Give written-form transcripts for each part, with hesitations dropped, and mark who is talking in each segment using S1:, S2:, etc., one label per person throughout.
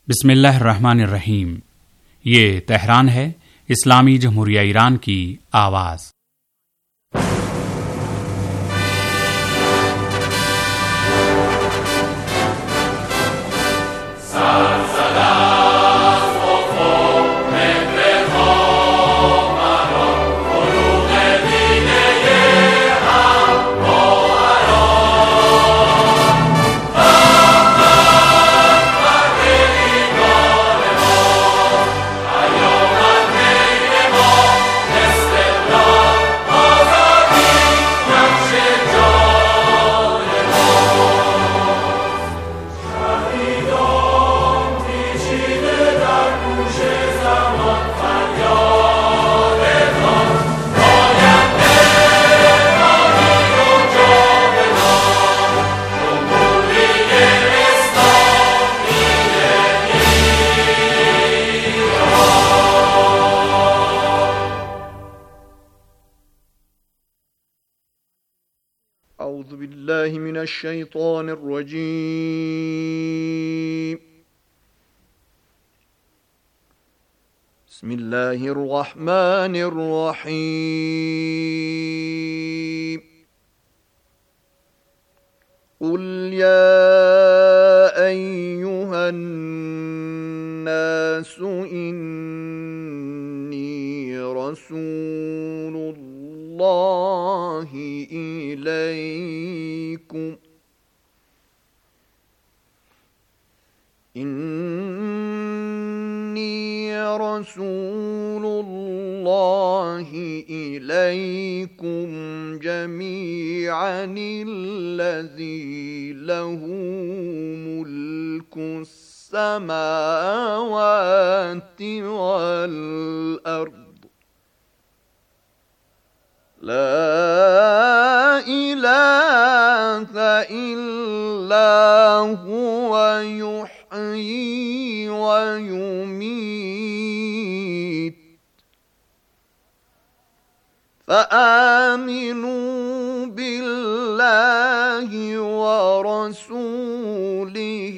S1: بسم اللہ الرحمن الرحیم۔ یہ تہران ہے، اسلامی جمہوریہ ایران کی آواز۔
S2: اعوذ باللہ من الشیطان الرجیم۔ بسم اللہ الرحمن الرحیم۔ قل یا ایہا الناس انی رسول اللہ إليكم إني رسول الله إليكم جميعا الذي له ملك السماوات والأرض لا إله إلا هو يحيي ويميت فآمنوا بالله ورسوله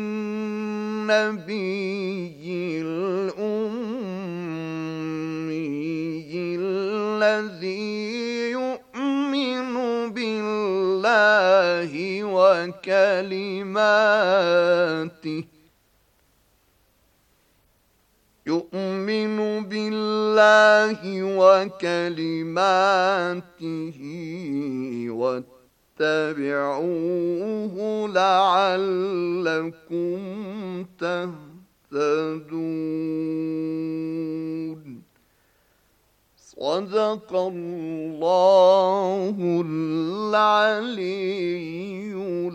S2: النبي الأمي الذي يؤمن بالله وكلماته واتبعوه لعلكم تهتدون۔ صدق اللہ العلی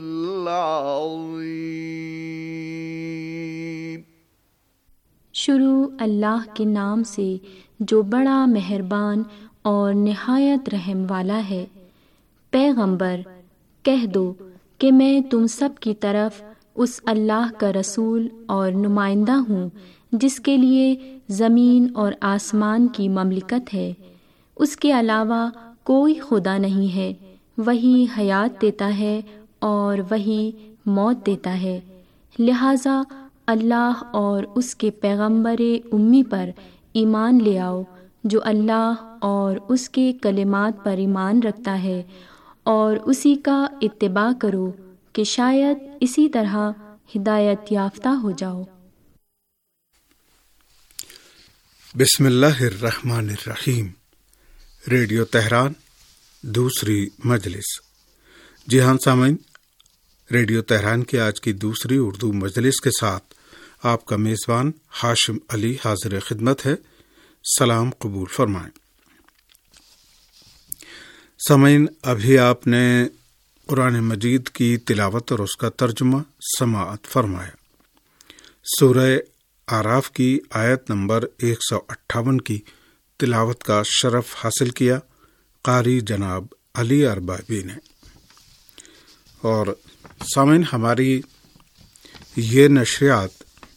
S2: العظیم۔
S3: شروع اللہ کے نام سے جو بڑا مہربان اور نہایت رحم والا ہے۔ پیغمبر کہہ دو کہ میں تم سب کی طرف اس اللہ کا رسول اور نمائندہ ہوں جس کے لیے زمین اور آسمان کی مملکت ہے، اس کے علاوہ کوئی خدا نہیں ہے، وہی حیات دیتا ہے اور وہی موت دیتا ہے، لہٰذا اللہ اور اس کے پیغمبر امی پر ایمان لے آؤ جو اللہ اور اس کے کلمات پر ایمان رکھتا ہے، اور اسی کا اتباع کرو کہ شاید اسی طرح ہدایت یافتہ ہو جاؤ۔
S4: بسم اللہ الرحمن الرحیم۔ ریڈیو تہران دوسری مجلس۔ جی ہاں سامعین، ریڈیو تہران کی آج کی دوسری اردو مجلس کے ساتھ آپ کا میزبان ہاشم علی حاضر خدمت ہے۔ سلام قبول فرمائیں۔ سامعین، ابھی آپ نے قرآن مجید کی تلاوت اور اس کا ترجمہ سماعت فرمایا۔ سورہ اعراف کی آیت نمبر 158 کی تلاوت کا شرف حاصل کیا قاری جناب علی اربابی نے۔ اور سامعین، ہماری یہ نشریات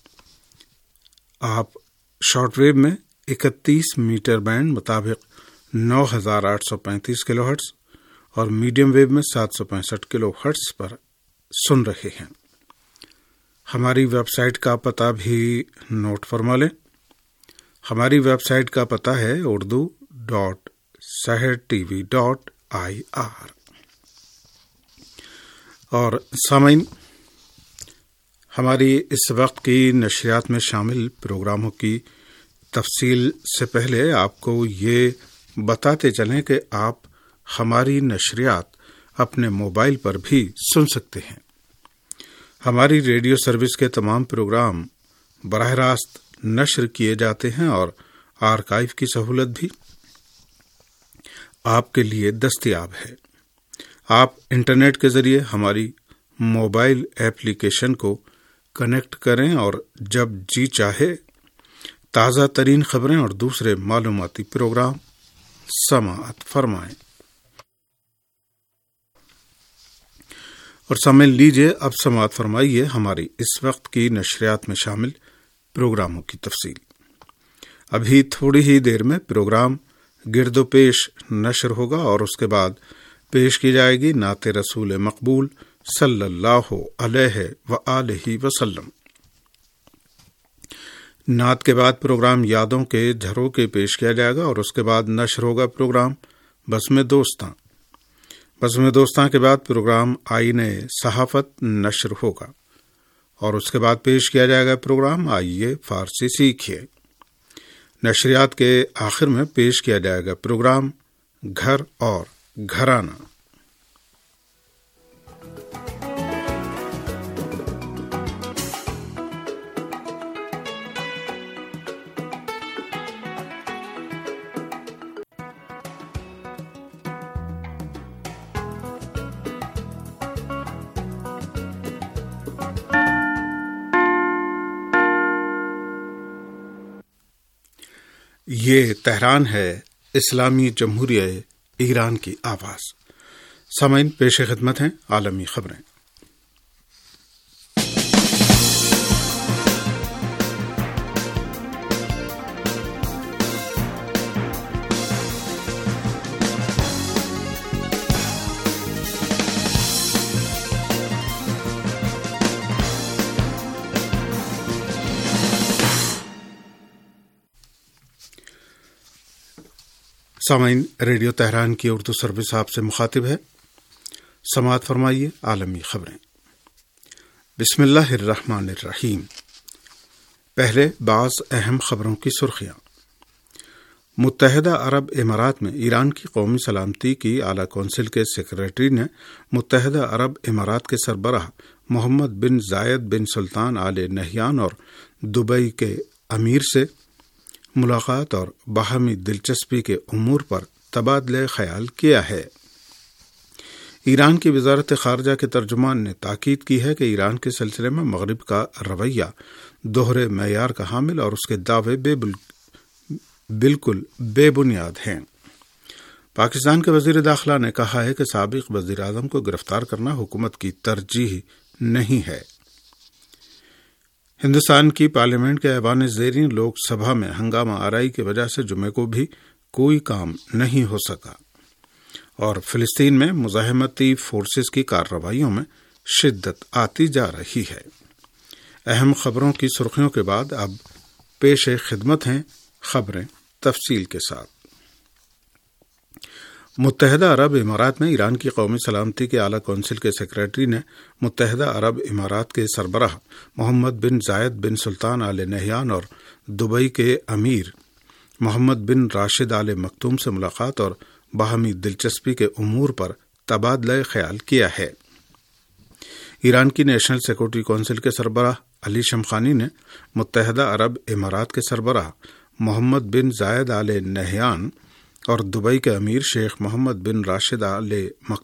S4: آپ شارٹ ویو میں 31 میٹر بینڈ مطابق 9835 کلو ہرٹز اور میڈیم ویو میں 765 کلو ہرٹز پر سن رہے ہیں۔ ہماری ویب سائٹ کا پتہ بھی نوٹ فرما لیں۔ ہماری ویب سائٹ کا پتہ ہے urdu.sahartv.ir۔ اور سامعین، ہماری اس وقت کی نشریات میں شامل پروگراموں کی تفصیل سے پہلے آپ کو یہ بتاتے چلیں کہ آپ ہماری نشریات اپنے موبائل پر بھی سن سکتے ہیں۔ ہماری ریڈیو سروس کے تمام پروگرام براہ راست نشر کیے جاتے ہیں اور آرکائیو کی سہولت بھی آپ کے لیے دستیاب ہے۔ آپ انٹرنیٹ کے ذریعے ہماری موبائل ایپلیکیشن کو کنیکٹ کریں اور جب جی چاہے تازہ ترین خبریں اور دوسرے معلوماتی پروگرام سماعت فرمائیں۔ اور سامعین، لیجیے اب سماعت فرمائیے ہماری اس وقت کی نشریات میں شامل پروگراموں کی تفصیل۔ ابھی تھوڑی ہی دیر میں پروگرام گرد و پیش نشر ہوگا اور اس کے بعد پیش کی جائے گی نعت رسول مقبول صلی اللہ علیہ وآلہ وسلم۔ نعت کے بعد پروگرام یادوں کے جھروکے پیش کیا جائے گا اور اس کے بعد نشر ہوگا پروگرام بزم دوستاں۔ بزم دوستاں کے بعد پروگرام آئین صحافت نشر ہوگا اور اس کے بعد پیش کیا جائے گا پروگرام آئیے فارسی سیکھیے۔ نشریات کے آخر میں پیش کیا جائے گا پروگرام گھر اور گھرانہ۔ یہ تہران ہے، اسلامی جمہوریہ ایران کی آواز۔ سامعین، پیش خدمت ہیں عالمی خبریں۔ سامعین، ریڈیو تہران کی اردو سروس آپ سے مخاطب ہے۔ سماعت فرمائیے عالمی خبریں۔ بسم اللہ الرحمن الرحیم۔ پہلے بعض اہم خبروں کی سرخیاں۔ متحدہ عرب امارات میں ایران کی قومی سلامتی کی اعلیٰ کونسل کے سیکریٹری نے متحدہ عرب امارات کے سربراہ محمد بن زائد بن سلطان آل نہیان اور دبئی کے امیر سے ملاقات اور باہمی دلچسپی کے امور پر تبادلہ خیال کیا ہے۔ ایران کی وزارت خارجہ کے ترجمان نے تاکید کی ہے کہ ایران کے سلسلے میں مغرب کا رویہ دوہرے معیار کا حامل اور اس کے دعوے بالکل بے بنیاد ہیں۔ پاکستان کے وزیر داخلہ نے کہا ہے کہ سابق وزیر اعظم کو گرفتار کرنا حکومت کی ترجیح نہیں ہے۔ ہندوستان کی پارلیمنٹ کے ایوان زیریں لوک سبھا میں ہنگامہ آرائی کی وجہ سے جمعے کو بھی کوئی کام نہیں ہو سکا اور فلسطین میں مزاحمتی فورسز کی کارروائیوں میں شدت آتی جا رہی ہے۔ اہم خبروں کی سرخیوں کے بعد اب پیش خدمت ہیں خبریں تفصیل کے ساتھ۔ متحدہ عرب امارات میں ایران کی قومی سلامتی کے اعلیٰ کونسل کے سیکریٹری نے متحدہ عرب امارات کے سربراہ محمد بن زائد بن سلطان آل نہیان اور دبئی کے امیر محمد بن راشد آل مکتوم سے ملاقات اور باہمی دلچسپی کے امور پر تبادلہ خیال کیا ہے۔ ایران کی نیشنل سیکورٹی کونسل کے سربراہ علی شمخانی نے متحدہ عرب امارات کے سربراہ محمد بن زائد آل نہیان اور دبئی کے امیر شیخ محمد بن راشد آل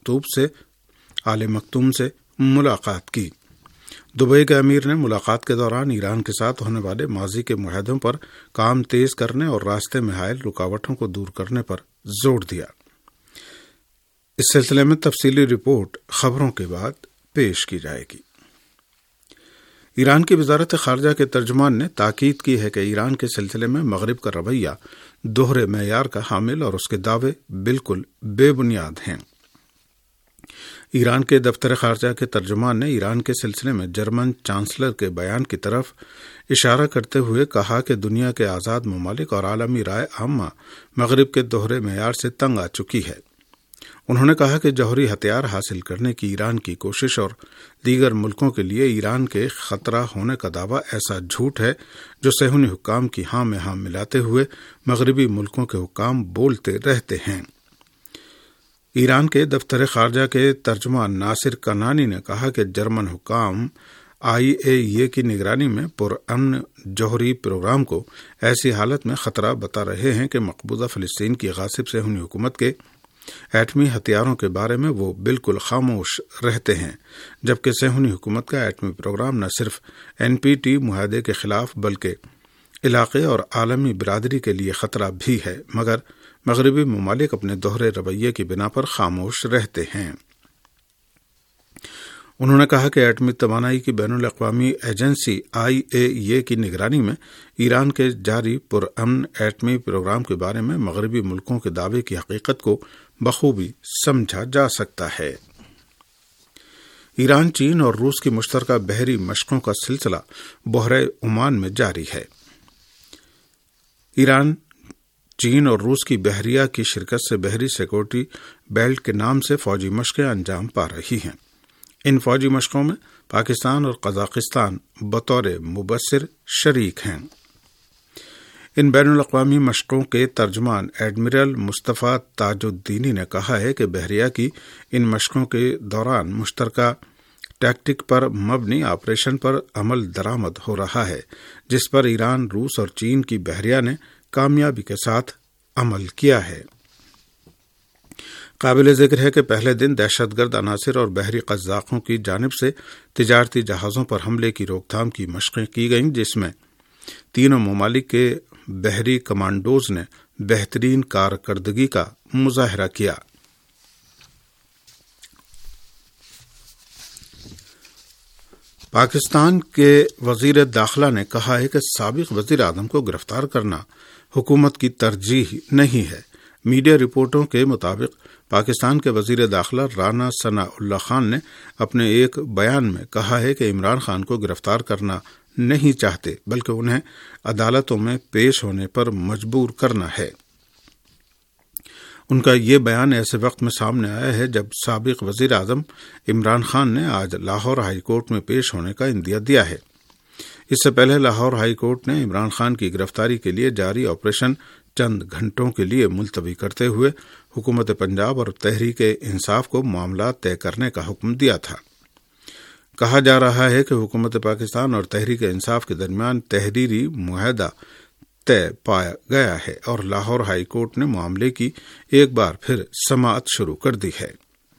S4: مکتوم سے ملاقات کی۔ دبئی کے امیر نے ملاقات کے دوران ایران کے ساتھ ہونے والے ماضی کے معاہدوں پر کام تیز کرنے اور راستے میں حائل رکاوٹوں کو دور کرنے پر زور دیا۔ اس سلسلے میں تفصیلی رپورٹ خبروں کے بعد پیش کی جائے گی۔ ایران کی وزارت خارجہ کے ترجمان نے تاکید کی ہے کہ ایران کے سلسلے میں مغرب کا رویہ دوہرے معیار کا حامل اور اس کے دعوے بالکل بے بنیاد ہیں۔ ایران کے دفتر خارجہ کے ترجمان نے ایران کے سلسلے میں جرمن چانسلر کے بیان کی طرف اشارہ کرتے ہوئے کہا کہ دنیا کے آزاد ممالک اور عالمی رائے عامہ مغرب کے دوہرے معیار سے تنگ آ چکی ہے۔ انہوں نے کہا کہ جوہری ہتھیار حاصل کرنے کی ایران کی کوشش اور دیگر ملکوں کے لیے ایران کے خطرہ ہونے کا دعویٰ ایسا جھوٹ ہے جو صہیونی حکام کی ہاں میں ہاں ملاتے ہوئے مغربی ملکوں کے حکام بولتے رہتے ہیں۔ ایران کے دفتر خارجہ کے ترجمان ناصر کنانی نے کہا کہ جرمن حکام IAEA کی نگرانی میں پرامن جوہری پروگرام کو ایسی حالت میں خطرہ بتا رہے ہیں کہ مقبوضہ فلسطین کی غاصب صہیونی حکومت کے ایٹمی ہتھیاروں کے بارے میں وہ بالکل خاموش رہتے ہیں، جبکہ صہیونی حکومت کا ایٹمی پروگرام نہ صرف NPT معاہدے کے خلاف بلکہ علاقے اور عالمی برادری کے لیے خطرہ بھی ہے، مگر مغربی ممالک اپنے دوہرے رویے کی بنا پر خاموش رہتے ہیں۔ انہوں نے کہا کہ ایٹمی توانائی کی بین الاقوامی ایجنسی IAEA کی نگرانی میں ایران کے جاری پرامن ایٹمی پروگرام کے بارے میں مغربی ملکوں کے دعوے کی حقیقت کو بخوبی سمجھا جا سکتا ہے۔ ایران، چین اور روس کی مشترکہ بحری مشقوں کا سلسلہ بحیرہ عمان میں جاری ہے۔ ایران، چین اور روس کی بحریہ کی شرکت سے بحری سیکورٹی بیلٹ کے نام سے فوجی مشقیں انجام پا رہی ہیں۔ ان فوجی مشقوں میں پاکستان اور قزاقستان بطور مبصر شریک ہیں۔ ان بین الاقوامی مشقوں کے ترجمان ایڈمرل مصطفیٰ تاج الدینی نے کہا ہے کہ بحریہ کی ان مشقوں کے دوران مشترکہ ٹیکٹک پر مبنی آپریشن پر عمل درآمد ہو رہا ہے، جس پر ایران، روس اور چین کی بحریہ نے کامیابی کے ساتھ عمل کیا ہے۔ قابل ذکر ہے کہ پہلے دن دہشت گرد عناصر اور بحری قزاقوں کی جانب سے تجارتی جہازوں پر حملے کی روک تھام کی مشقیں کی گئیں، جس میں تینوں ممالک کے بحری کمانڈوز نے بہترین کارکردگی کا مظاہرہ کیا۔ پاکستان کے وزیر داخلہ نے کہا ہے کہ سابق وزیر اعظم کو گرفتار کرنا حکومت کی ترجیح نہیں ہے۔ میڈیا رپورٹوں کے مطابق پاکستان کے وزیر داخلہ رانا ثناء اللہ خان نے اپنے ایک بیان میں کہا ہے کہ عمران خان کو گرفتار کرنا نہیں چاہتے، بلکہ انہیں عدالتوں میں پیش ہونے پر مجبور کرنا ہے۔ ان کا یہ بیان ایسے وقت میں سامنے آیا ہے جب سابق وزیر اعظم عمران خان نے آج لاہور ہائی کورٹ میں پیش ہونے کا اندیہ دیا ہے۔ اس سے پہلے لاہور ہائی کورٹ نے عمران خان کی گرفتاری کے لیے جاری آپریشن چند گھنٹوں کے لیے ملتوی کرتے ہوئے حکومت پنجاب اور تحریک انصاف کو معاملات طے کرنے کا حکم دیا تھا۔ کہا جا رہا ہے کہ حکومت پاکستان اور تحریک انصاف کے درمیان تحریری معاہدہ طے پایا گیا ہے اور لاہور ہائی کورٹ نے معاملے کی ایک بار پھر سماعت شروع کر دی ہے۔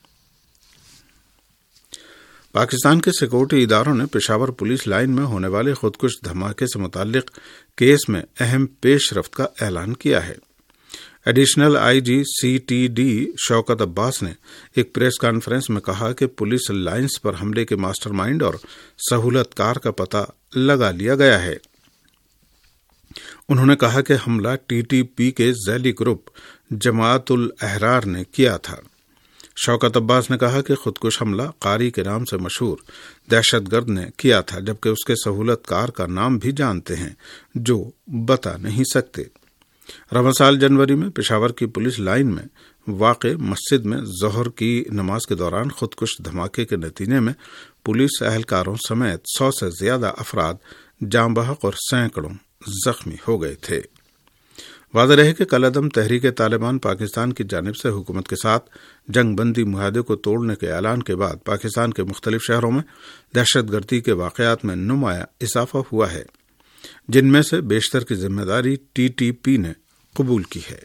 S4: پاکستان کے سیکورٹی اداروں نے پشاور پولیس لائن میں ہونے والے خودکش دھماکے سے متعلق کیس میں اہم پیش رفت کا اعلان کیا ہے۔ Additional IG CTD Shaukat Abbas نے ایک پریس کانفرنس میں کہا کہ پولیس لائنز پر حملے کے ماسٹر مائنڈ اور سہولت کار کا پتہ لگا لیا گیا ہے۔ انہوں نے کہا کہ حملہ TTP کے ذیلی گروپ جماعت الاحرار نے کیا تھا۔ شوکت عباس نے کہا کہ خودکش حملہ قاری کے نام سے مشہور دہشت گرد نے کیا تھا، جبکہ اس کے سہولت کار کا نام بھی جانتے ہیں جو بتا نہیں سکتے۔ رواں سال جنوری میں پشاور کی پولیس لائن میں واقع مسجد میں ظہر کی نماز کے دوران خودکش دھماکے کے نتیجے میں پولیس اہلکاروں سمیت 100 سے زیادہ افراد جاں بحق اور سینکڑوں زخمی ہو گئے تھے۔ واضح رہے کہ کل عدم تحریک طالبان پاکستان کی جانب سے حکومت کے ساتھ جنگ بندی معاہدے کو توڑنے کے اعلان کے بعد پاکستان کے مختلف شہروں میں دہشت گردی کے واقعات میں نمایاں اضافہ ہوا ہے، جن میں سے بیشتر کی ذمہ داری TTP نے قبول کی ہے۔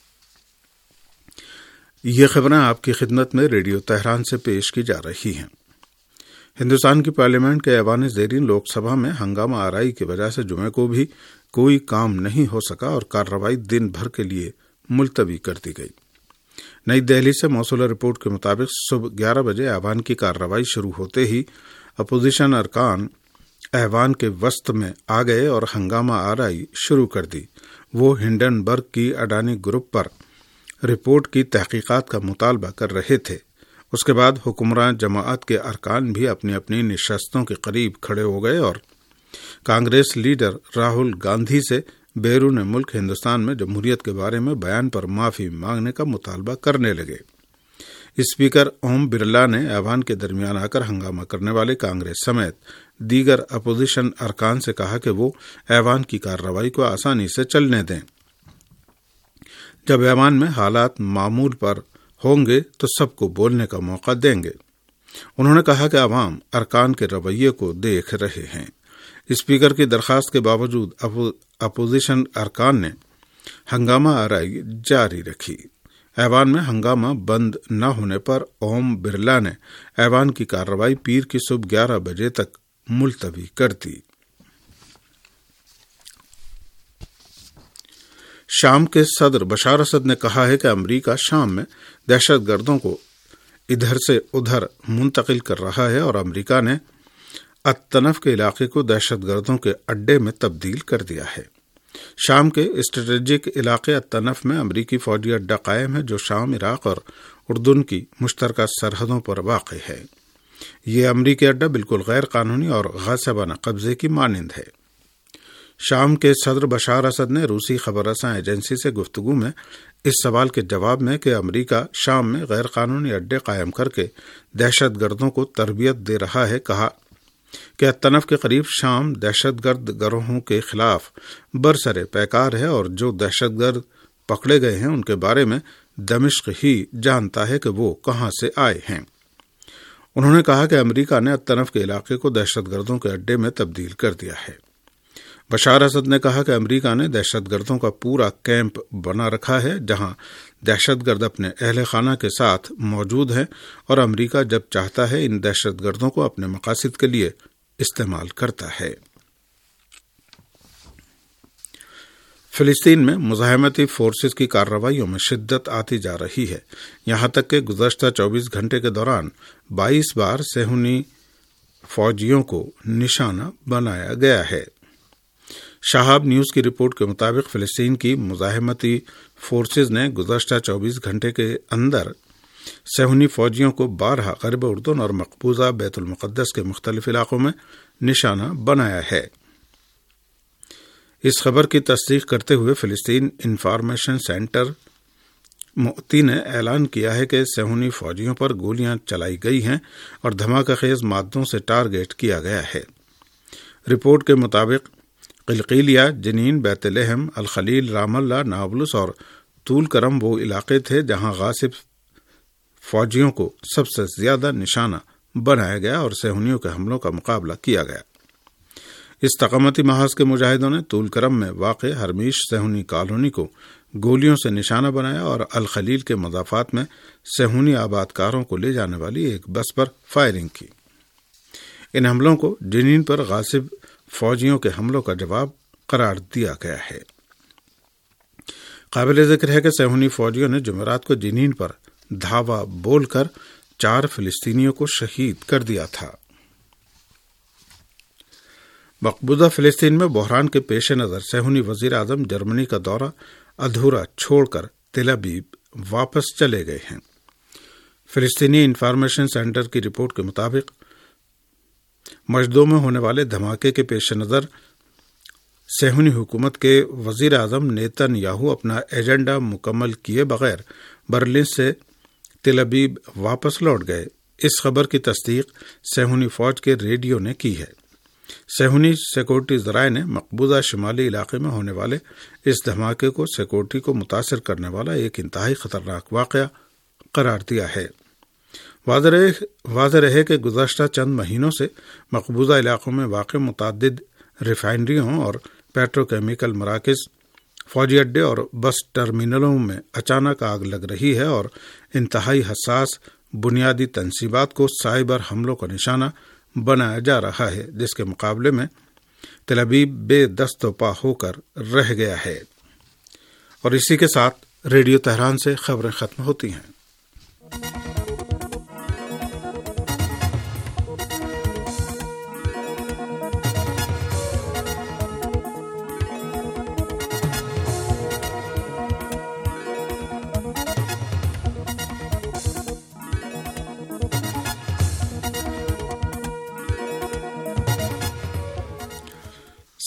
S4: یہ خبریں آپ کی خدمت میں ریڈیو تہران سے پیش کی جا رہی ہیں۔ ہندوستان کی پارلیمنٹ کے ایوان زیرین لوک سبھا میں ہنگامہ آرائی کی وجہ سے جمعے کو بھی کوئی کام نہیں ہو سکا اور کارروائی دن بھر کے لیے ملتوی کر دی گئی۔ نئی دہلی سے موصولہ رپورٹ کے مطابق صبح 11 بجے ایوان کی کارروائی شروع ہوتے ہی اپوزیشن ارکان ایوان کے وسط میں آ گئے اور ہنگامہ آرائی شروع کر دی۔ وہ ہنڈنبرگ کی اڈانی گروپ پر رپورٹ کی تحقیقات کا مطالبہ کر رہے تھے۔ اس کے بعد حکمراں جماعت کے ارکان بھی اپنی اپنی نشستوں کے قریب کھڑے ہو گئے اور کانگریس لیڈر راہل گاندھی سے بیرون ملک ہندوستان میں جمہوریت کے بارے میں بیان پر معافی مانگنے کا مطالبہ کرنے لگے۔ اسپیکر اوم برلا نے ایوان کے درمیان آ کر ہنگامہ کرنے والے کانگریس سمیت دیگر اپوزیشن ارکان سے کہا کہ وہ ایوان کی کارروائی کو آسانی سے چلنے دیں۔ جب ایوان میں حالات معمول پر ہوں گے تو سب کو بولنے کا موقع دیں گے۔ انہوں نے کہا کہ عوام ارکان کے رویے کو دیکھ رہے ہیں۔ اسپیکر کی درخواست کے باوجود اپوزیشن ارکان نے ہنگامہ آرائی جاری رکھی۔ ایوان میں ہنگامہ بند نہ ہونے پر اوم برلا نے ایوان کی کارروائی پیر کی صبح 11 بجے تک ملتوی کر دی۔ شام کے صدر بشار اسد نے کہا ہے کہ امریکہ شام میں دہشت گردوں کو ادھر سے ادھر منتقل کر رہا ہے اور امریکہ نے الطنف کے علاقے کو دہشت گردوں کے اڈے میں تبدیل کر دیا ہے۔ شام کے اسٹریٹجک علاقے الطنف میں امریکی فوجی اڈہ قائم ہے جو شام، عراق اور اردن کی مشترکہ سرحدوں پر واقع ہے۔ یہ امریکی اڈہ بالکل غیر قانونی اور غاصبانہ قبضے کی مانند ہے۔ شام کے صدر بشار اسد نے روسی خبر رساں ایجنسی سے گفتگو میں اس سوال کے جواب میں کہ امریکہ شام میں غیر قانونی اڈے قائم کر کے دہشت گردوں کو تربیت دے رہا ہے، کہا کہ الطنف کے قریب شام دہشت گرد گروہوں کے خلاف برسر پیکار ہے اور جو دہشت گرد پکڑے گئے ہیں ان کے بارے میں دمشق ہی جانتا ہے کہ وہ کہاں سے آئے ہیں۔ انہوں نے کہا کہ امریکہ نے الطنف کے علاقے کو دہشت گردوں کے اڈے میں تبدیل کر دیا ہے۔ بشار اسد نے کہا کہ امریکہ نے دہشت گردوں کا پورا کیمپ بنا رکھا ہے جہاں دہشت گرد اپنے اہل خانہ کے ساتھ موجود ہیں اور امریکہ جب چاہتا ہے ان دہشت گردوں کو اپنے مقاصد کے لیے استعمال کرتا ہے۔ فلسطین میں مزاحمتی فورسز کی کارروائیوں میں شدت آتی جا رہی ہے، یہاں تک کہ گزشتہ 24 گھنٹے کے دوران 22 بار صہیونی فوجیوں کو نشانہ بنایا گیا ہے۔ شہاب نیوز کی رپورٹ کے مطابق فلسطین کی مزاحمتی فورسز نے گزشتہ 24 گھنٹے کے اندر صہیونی فوجیوں کو 12 غرب اردن اور مقبوضہ بیت المقدس کے مختلف علاقوں میں نشانہ بنایا ہے۔ اس خبر کی تصدیق کرتے ہوئے فلسطین انفارمیشن سینٹر مؤتی نے اعلان کیا ہے کہ صہیونی فوجیوں پر گولیاں چلائی گئی ہیں اور دھماکہ خیز مادوں سے ٹارگیٹ کیا گیا ہے۔ رپورٹ کے مطابق قلقیلیہ، جنین، بیت لحم، الخلیل، رام اللہ، نابلس اور طول کرم وہ علاقے تھے جہاں غاصب فوجیوں کو سب سے زیادہ نشانہ بنایا گیا اور صہیونیوں کے حملوں کا مقابلہ کیا گیا۔ اس تقامتی محاذ کے مجاہدوں نے طول کرم میں واقع ہرمیش صہیونی کالونی کو گولیوں سے نشانہ بنایا اور الخلیل کے مضافات میں صہیونی آباد کاروں کو لے جانے والی ایک بس پر فائرنگ کی۔ ان حملوں کو جنین پر غاصب فوجیوں کے حملوں کا جواب قرار دیا گیا ہے۔ قابل ذکر ہے کہ صہیونی فوجیوں نے جمعرات کو جنین پر دھاوا بول کر 4 فلسطینیوں کو شہید کر دیا تھا۔ مقبوضہ فلسطین میں بحران کے پیش نظر صہیونی وزیر اعظم جرمنی کا دورہ ادھورا چھوڑ کر تل ابیب واپس چلے گئے ہیں۔ فلسطینی انفارمیشن سینٹر کی رپورٹ کے مطابق مجدوں میں ہونے والے دھماکے کے پیش نظر صہیونی حکومت کے وزیر اعظم نیتن یاہو اپنا ایجنڈا مکمل کیے بغیر برلن سے تل ابیب واپس لوٹ گئے۔ اس خبر کی تصدیق صہیونی فوج کے ریڈیو نے کی ہے۔ صہیونی سیکورٹی ذرائع نے مقبوضہ شمالی علاقے میں ہونے والے اس دھماکے کو سیکورٹی کو متاثر کرنے والا ایک انتہائی خطرناک واقعہ قرار دیا ہے۔ واضح رہے کہ گزشتہ چند مہینوں سے مقبوضہ علاقوں میں واقع متعدد ریفائنریوں اور پیٹروکیمیکل مراکز، فوجی اڈے اور بس ٹرمینلوں میں اچانک آگ لگ رہی ہے اور انتہائی حساس بنیادی تنصیبات کو سائبر حملوں کا نشانہ بنایا جا رہا ہے، جس کے مقابلے میں تل ابیب بے دست و پا ہو کر رہ گیا ہے۔ اور اسی کے ساتھ ریڈیو تہران سے خبریں ختم ہوتی ہیں۔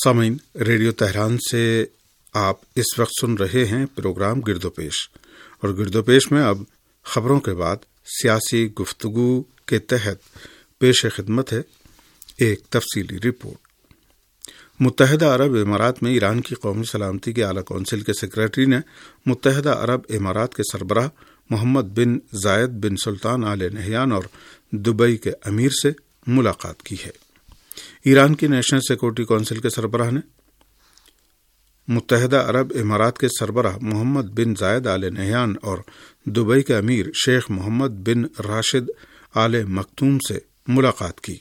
S4: سامعین، ریڈیو تہران سے آپ اس وقت سن رہے ہیں پروگرام گرد و پیش، اور گرد و پیش میں اب خبروں کے بعد سیاسی گفتگو کے تحت پیش خدمت ہے ایک تفصیلی رپورٹ۔ متحدہ عرب امارات میں ایران کی قومی سلامتی کے اعلیٰ کونسل کے سیکریٹری نے متحدہ عرب امارات کے سربراہ محمد بن زائد بن سلطان آل نہیان اور دبئی کے امیر سے ملاقات کی ہے۔ ایران کی نیشنل سیکورٹی کونسل کے سربراہ نے متحدہ عرب امارات کے سربراہ محمد بن زائد آل نہیان اور دبئی کے امیر شیخ محمد بن راشد آل مکتوم سے ملاقات کی۔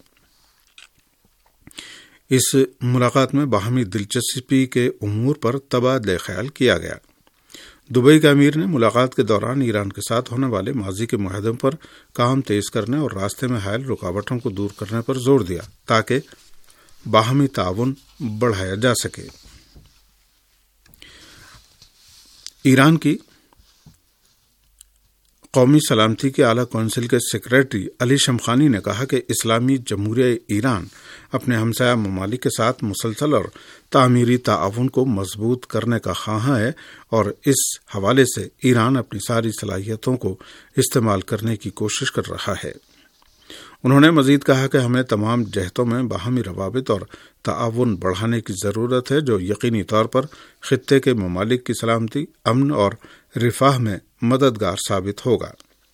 S4: اس ملاقات میں باہمی دلچسپی کے امور پر تبادلہ خیال کیا گیا۔ دبئی کے امیر نے ملاقات کے دوران ایران کے ساتھ ہونے والے ماضی کے معاہدوں پر کام تیز کرنے اور راستے میں حائل رکاوٹوں کو دور کرنے پر زور دیا تاکہ باہمی تعاون بڑھایا جا سکے۔ ایران کی قومی سلامتی کے اعلیٰ کونسل کے سیکریٹری علی شمخانی نے کہا کہ اسلامی جمہوریہ ایران اپنے ہمسایہ ممالک کے ساتھ مسلسل اور تعمیری تعاون کو مضبوط کرنے کا خواہاں ہے، اور اس حوالے سے ایران اپنی ساری صلاحیتوں کو استعمال کرنے کی کوشش کر رہا ہے۔ انہوں نے مزید کہا کہ ہمیں تمام جہتوں میں باہمی روابط اور تعاون بڑھانے کی ضرورت ہے، جو یقینی طور پر خطے کے ممالک کی سلامتی، امن اور رفاہ میں مددگار ثابت ہوگا۔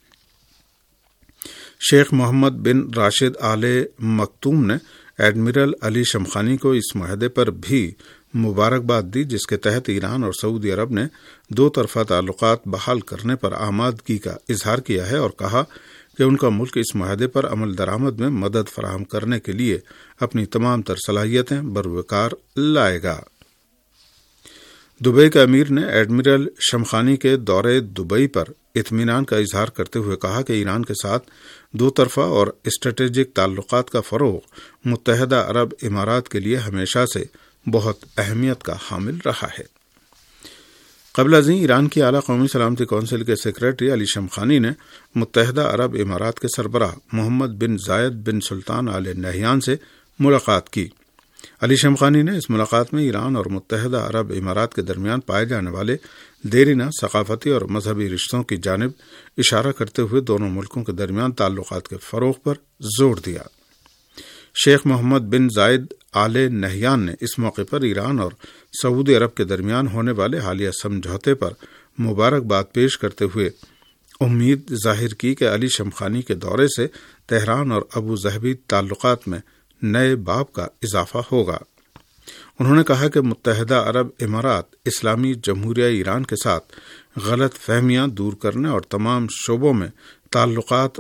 S4: شیخ محمد بن راشد آل مکتوم نے ایڈمرل علی شمخانی کو اس معاہدے پر بھی مبارکباد دی، جس کے تحت ایران اور سعودی عرب نے دو طرفہ تعلقات بحال کرنے پر آمادگی کا اظہار کیا ہے، اور کہا کہ ان کا ملک اس معاہدے پر عمل درآمد میں مدد فراہم کرنے کے لیے اپنی تمام تر صلاحیتیں بروکار لائے گا۔ دبئی کے امیر نے ایڈمرل شمخانی کے دورے دبئی پر اطمینان کا اظہار کرتے ہوئے کہا کہ ایران کے ساتھ دو طرفہ اور اسٹریٹجک تعلقات کا فروغ متحدہ عرب امارات کے لیے ہمیشہ سے بہت اہمیت کا حامل رہا ہے۔ قبل ازیں ایران کی اعلیٰ قومی سلامتی کونسل کے سیکریٹری علی شمخانی نے متحدہ عرب امارات کے سربراہ محمد بن زائد بن سلطان آل نہیان سے ملاقات کی۔ علی شمخانی نے اس ملاقات میں ایران اور متحدہ عرب امارات کے درمیان پائے جانے والے دیرینہ ثقافتی اور مذہبی رشتوں کی جانب اشارہ کرتے ہوئے دونوں ملکوں کے درمیان تعلقات کے فروغ پر زور دیا۔ شیخ محمد بن زائد آل نہیان نے اس موقع پر ایران اور سعودی عرب کے درمیان ہونے والے حالیہ سمجھوتے پر مبارکباد پیش کرتے ہوئے امید ظاہر کی کہ علی شمخانی کے دورے سے تہران اور ابو ظہبی تعلقات میں نئے باب کا اضافہ ہوگا۔ انہوں نے کہا کہ متحدہ عرب امارات اسلامی جمہوریہ ایران کے ساتھ غلط فہمیاں دور کرنے اور تمام شعبوں میں تعلقات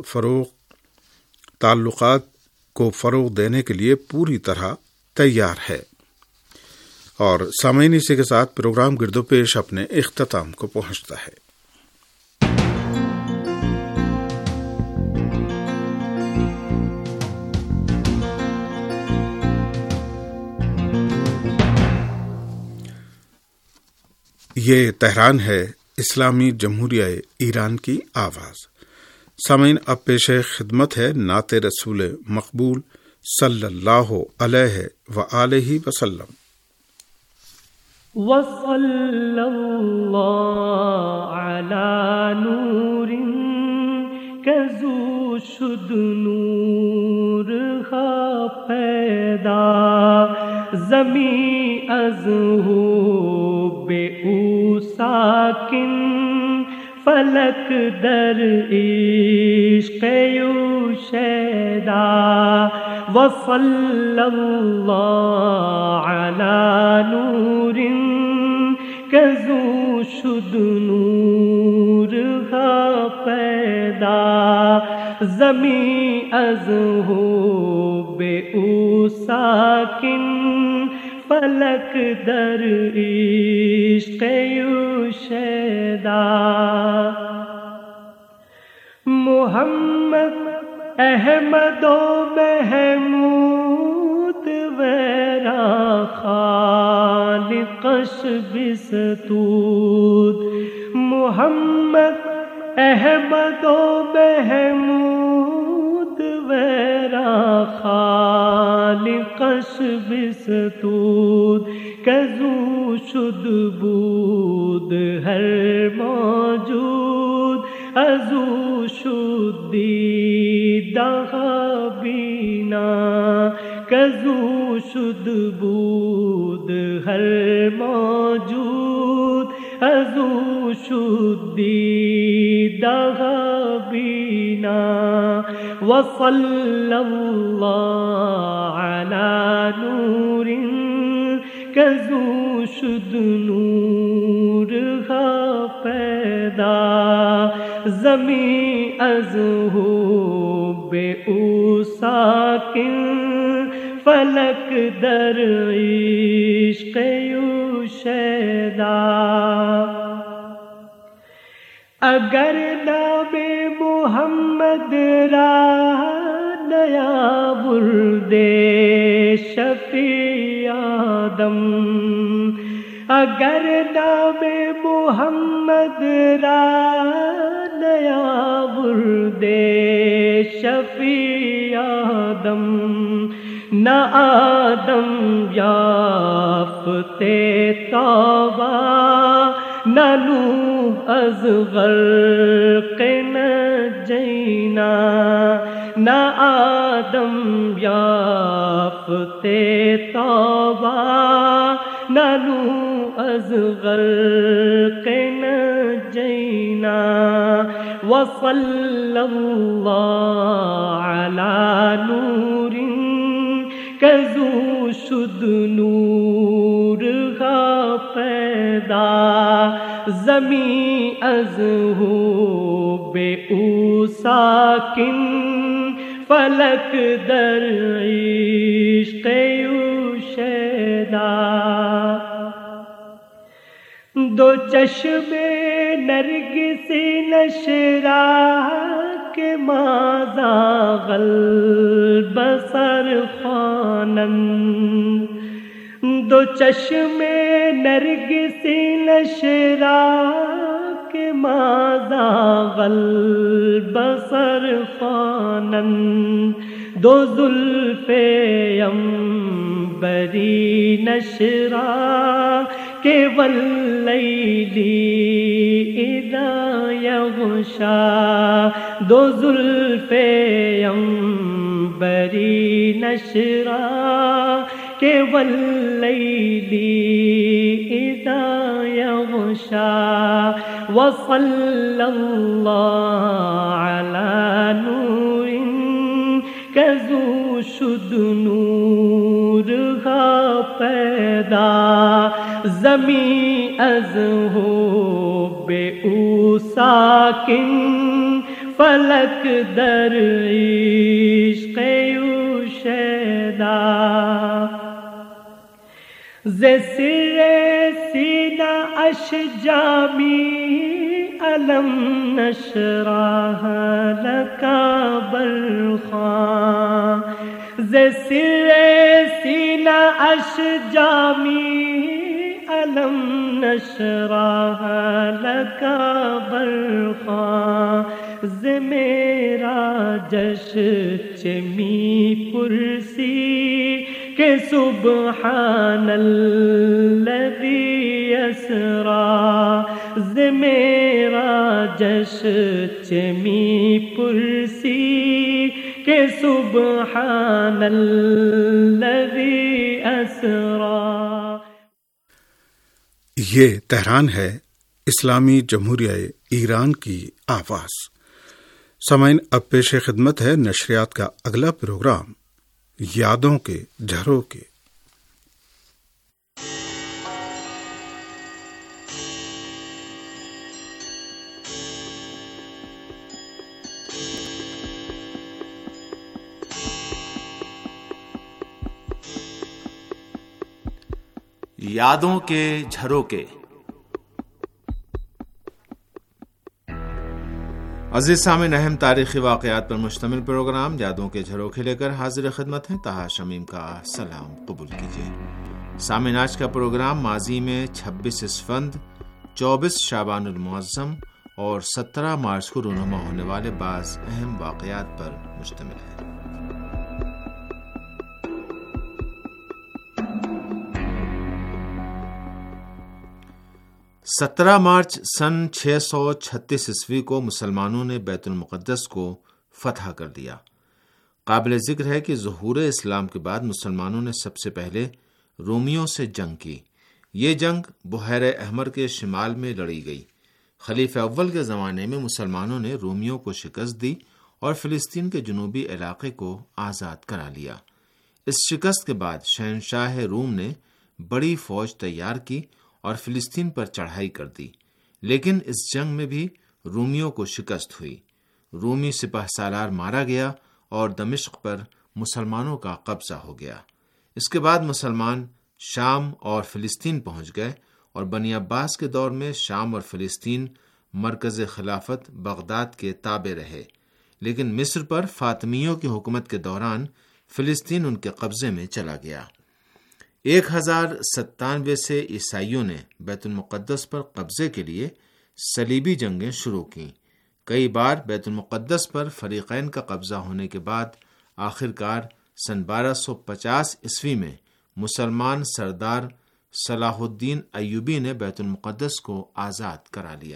S4: کو فروغ دینے کے لیے پوری طرح تیار ہے۔ اور سامعین، اسی کے ساتھ پروگرام گرد و پیش اپنے اختتام کو پہنچتا ہے۔ یہ تہران ہے، اسلامی جمہوریہ ایران کی آواز۔ سامعین، اب پیش خدمت ہے نعت رسول مقبول صلی اللہ علیہ وآلہ وسلم۔
S5: وصلی اللہ علی نور کزو شد نور ہا پیدا زمیں از ہو بے او ساکن فلک در عشق یو شیدا وصلی اللہ علی نور کزو شد نور ہا پیدا زمیں از ہو بے او ساکن فلک در عشق یو شیدا محمد احمد و محمود ویرا خالقش بستود محمد احمد و محمود ویرا خالقش نقش بستود کزو شد بود هر موجود ازو شد دیدہ بینا کزو شد بود ہر موجود ازو شد دیدہ بینا وصلی اللہ علی نور کزو شد نور ہا پیدا زمین از ہو بے او ساکن فلک در عشق یو شیدا اگر نام محمد را نیا بردے شفیع آدم اگر نام محمد را نیا بردے شفیع آدم نہ آدم یافتے توبہ نہ نوح از غرق نجینا نہ آدم یافتے توبہ نہ نوح از غرق نجینا وصلی اللہ علی نور کزو شد نور ہا پیدا زمین از ہو بے او ساکن فلک در عشق یو شیدا دو چشم نرگسی نشرا کے ماذا غلب سر خوانند دو چشم نرگسی نشرا کے ماذا غلب سر خوانند دو زلف عنبری نشرا کہ واللیلی اذا یغشا دو زلف عنبری نشرا کہ واللیلی اذا یغشا وصلی اللہ علی نور کزو شد نور ہا پیدا زمین از ہو بے او ساکن فلک در عشق یو شیدا ز سر سینہ اشجامی علم نشرح لک برخواں ز سر سینہ اشجامی علم نشرح لک برخواں ز میرا جش چمی پرسی کہ سبحان الذی اسرا ز میرا جش چمی پرسی کہ سبحان الذی اسرا.
S4: یہ تہران ہے، اسلامی جمہوریہ ایران کی آواز. سامعین، اب پیش خدمت ہے نشریات کا اگلا پروگرام یادوں کے جھروکے.
S6: یادوں کے جھروکے. عزیز سامعین، اہم تاریخی واقعات پر مشتمل پروگرام یادوں کے جھروکے لے کر حاضر خدمت ہیں. طاہر شمیم کا سلام قبول کیجیے. سامعین، آج کا پروگرام ماضی میں 26 اسفند، 24 شعبان المعظم اور 17 مارچ کو رونما ہونے والے بعض اہم واقعات پر مشتمل ہے. 17 مارچ سن 636 عیسوی کو مسلمانوں نے بیت المقدس کو فتح کر دیا۔ قابل ذکر ہے کہ ظہور اسلام کے بعد مسلمانوں نے سب سے پہلے رومیوں سے جنگ کی۔ یہ جنگ بحیرہ احمر کے شمال میں لڑی گئی۔ خلیفہ اول کے زمانے میں مسلمانوں نے رومیوں کو شکست دی اور فلسطین کے جنوبی علاقے کو آزاد کرا لیا۔ اس شکست کے بعد شہنشاہ روم نے بڑی فوج تیار کی اور فلسطین پر چڑھائی کر دی، لیکن اس جنگ میں بھی رومیوں کو شکست ہوئی۔ رومی سپہ سالار مارا گیا اور دمشق پر مسلمانوں کا قبضہ ہو گیا۔ اس کے بعد مسلمان شام اور فلسطین پہنچ گئے اور بنی عباس کے دور میں شام اور فلسطین مرکز خلافت بغداد کے تابع رہے، لیکن مصر پر فاطمیوں کی حکومت کے دوران فلسطین ان کے قبضے میں چلا گیا۔ 1097 سے عیسائیوں نے بیت المقدس پر قبضے کے لیے صلیبی جنگیں شروع کیں۔ کئی بار بیت المقدس پر فریقین کا قبضہ ہونے کے بعد آخرکار سن 1250 عیسوی میں مسلمان سردار صلاح الدین ایوبی نے بیت المقدس کو آزاد کرا لیا۔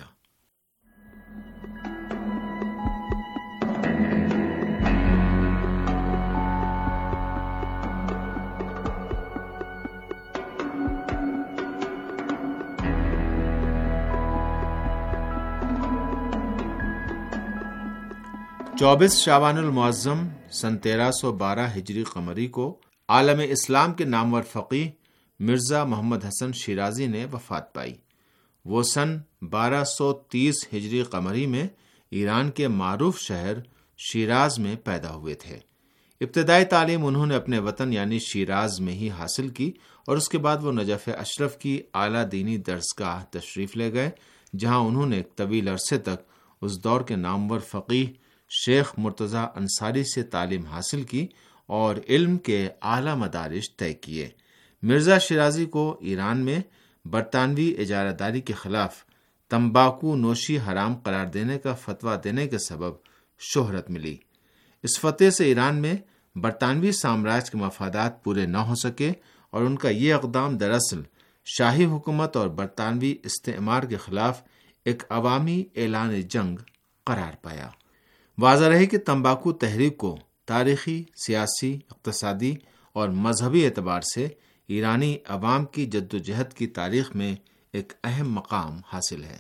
S6: چوبیس شعبان المعظم سن 1312 ہجری قمری کو عالم اسلام کے نامور فقیہ مرزا محمد حسن شیرازی نے وفات پائی۔ وہ سن 1230 ہجری قمری میں ایران کے معروف شہر شیراز میں پیدا ہوئے تھے۔ ابتدائی تعلیم انہوں نے اپنے وطن یعنی شیراز میں ہی حاصل کی اور اس کے بعد وہ نجف اشرف کی اعلیٰ دینی درسگاہ تشریف لے گئے، جہاں انہوں نے ایک طویل عرصے تک اس دور کے نامور فقیہ شیخ مرتضی انصاری سے تعلیم حاصل کی اور علم کے اعلیٰ مدارج طے کیے۔ مرزا شیرازی کو ایران میں برطانوی اجارہ داری کے خلاف تمباکو نوشی حرام قرار دینے کا فتویٰ دینے کے سبب شہرت ملی۔ اس فتوے سے ایران میں برطانوی سامراج کے مفادات پورے نہ ہو سکے اور ان کا یہ اقدام دراصل شاہی حکومت اور برطانوی استعمار کے خلاف ایک عوامی اعلان جنگ قرار پایا۔ واضح رہے کہ تمباکو تحریک کو تاریخی، سیاسی، اقتصادی اور مذہبی اعتبار سے ایرانی عوام کی جدوجہد کی تاریخ میں ایک اہم مقام حاصل ہے۔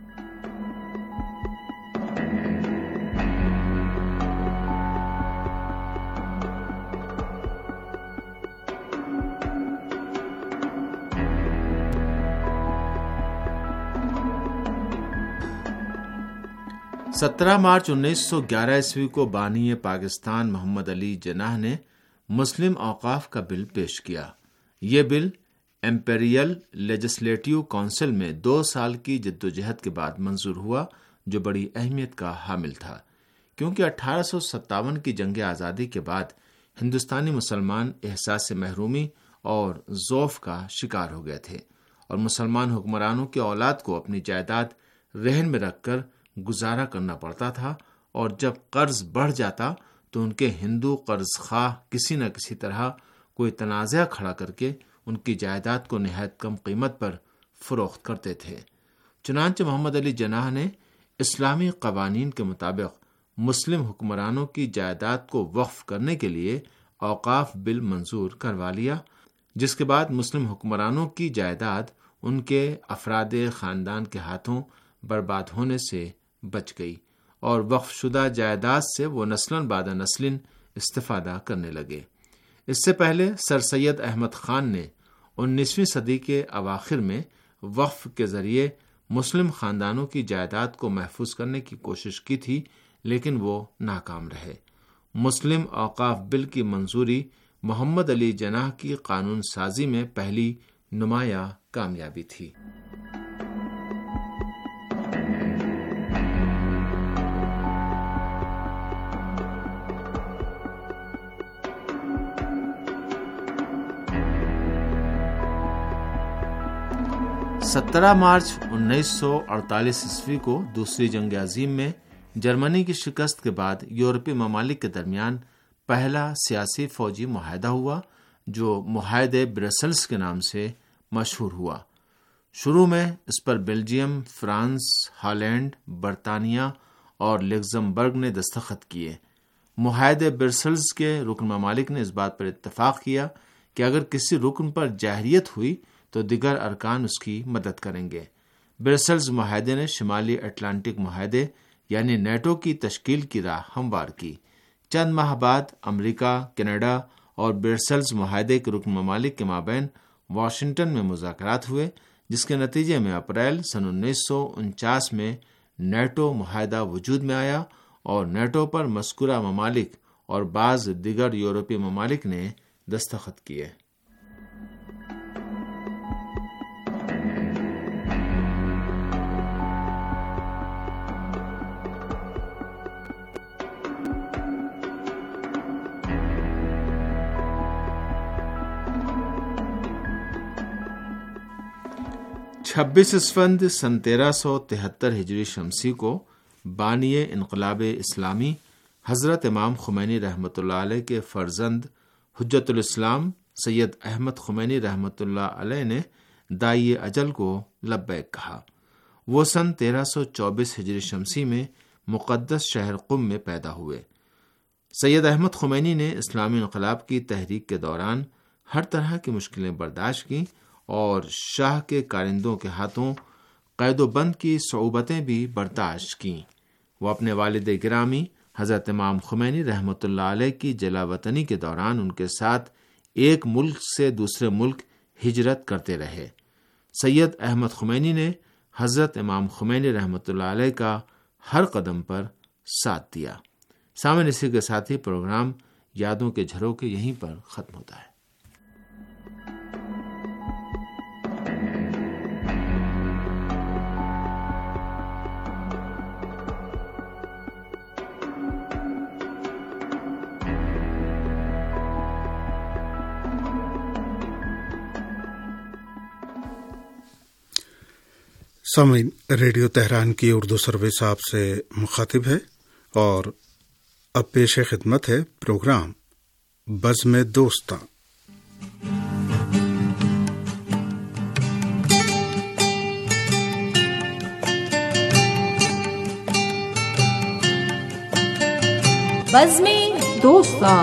S6: سترہ مارچ 1911 عیسوی کو بانی پاکستان محمد علی جناح نے مسلم اوقاف کا بل پیش کیا۔ یہ بل ایمپیریل لیجسلیٹیو کونسل میں 2 سال کی جدوجہد کے بعد منظور ہوا، جو بڑی اہمیت کا حامل تھا، کیونکہ 1857 کی جنگ آزادی کے بعد ہندوستانی مسلمان احساس محرومی اور ضعف کا شکار ہو گئے تھے اور مسلمان حکمرانوں کی اولاد کو اپنی جائیداد رہن میں رکھ کر گزارا کرنا پڑتا تھا، اور جب قرض بڑھ جاتا تو ان کے ہندو قرض خواہ کسی نہ کسی طرح کوئی تنازعہ کھڑا کر کے ان کی جائیداد کو نہایت کم قیمت پر فروخت کرتے تھے۔ چنانچہ محمد علی جناح نے اسلامی قوانین کے مطابق مسلم حکمرانوں کی جائیداد کو وقف کرنے کے لیے اوقاف بل منظور کروا لیا، جس کے بعد مسلم حکمرانوں کی جائیداد ان کے افراد خاندان کے ہاتھوں برباد ہونے سے بچ گئی اور وقف شدہ جائیداد سے وہ نسلاً بعد نسلیں استفادہ کرنے لگے۔ اس سے پہلے سر سید احمد خان نے 19ویں صدی کے اواخر میں وقف کے ذریعے مسلم خاندانوں کی جائیداد کو محفوظ کرنے کی کوشش کی تھی، لیکن وہ ناکام رہے۔ مسلم اوقاف بل کی منظوری محمد علی جناح کی قانون سازی میں پہلی نمایاں کامیابی تھی۔ سترہ مارچ 1948 عیسوی کو دوسری جنگ عظیم میں جرمنی کی شکست کے بعد یورپی ممالک کے درمیان پہلا سیاسی فوجی معاہدہ ہوا، جو معاہدے برسلز کے نام سے مشہور ہوا۔ شروع میں اس پر بیلجیم، فرانس، ہالینڈ، برطانیہ اور لگزمبرگ نے دستخط کیے۔ معاہدے برسلز کے رکن ممالک نے اس بات پر اتفاق کیا کہ اگر کسی رکن پر جارحیت ہوئی تو دیگر ارکان اس کی مدد کریں گے۔ برسلز معاہدے نے شمالی اٹلانٹک معاہدے یعنی نیٹو کی تشکیل کی راہ ہموار کی۔ چند ماہ بعد امریکہ، کینیڈا اور برسلز معاہدے کے رکن ممالک کے مابین واشنگٹن میں مذاکرات ہوئے، جس کے نتیجے میں اپریل سن 1949 میں نیٹو معاہدہ وجود میں آیا اور نیٹو پر مذکورہ ممالک اور بعض دیگر یورپی ممالک نے دستخط کیے۔ چھبیس اسفند سن 1373 ہجری شمسی کو بانی انقلاب اسلامی حضرت امام خمینی رحمۃ اللہ علیہ کے فرزند حجت الاسلام سید احمد خمینی رحمۃ اللہ علیہ نے دائی اجل کو لبیک کہا۔ وہ سن 1324 ہجری شمسی میں مقدس شہر قم میں پیدا ہوئے۔ سید احمد خمینی نے اسلامی انقلاب کی تحریک کے دوران ہر طرح کی مشکلیں برداشت کیں اور شاہ کے کارندوں کے ہاتھوں قید و بند کی صعوبتیں بھی برداشت کیں۔ وہ اپنے والد گرامی حضرت امام خمینی رحمۃ اللہ علیہ کی جلا وطنی کے دوران ان کے ساتھ ایک ملک سے دوسرے ملک ہجرت کرتے رہے۔ سید احمد خمینی نے حضرت امام خمینی رحمۃ اللہ علیہ کا ہر قدم پر ساتھ دیا۔ سامعین، اسی کے ساتھ ہی پروگرام یادوں کے جھروکے یہیں پر ختم ہوتا ہے۔
S4: سامعین، ریڈیو تہران کی اردو سروس آپ سے مخاطب ہے اور اب پیش خدمت ہے پروگرام بزم دوستاں۔
S7: بزم دوستاں۔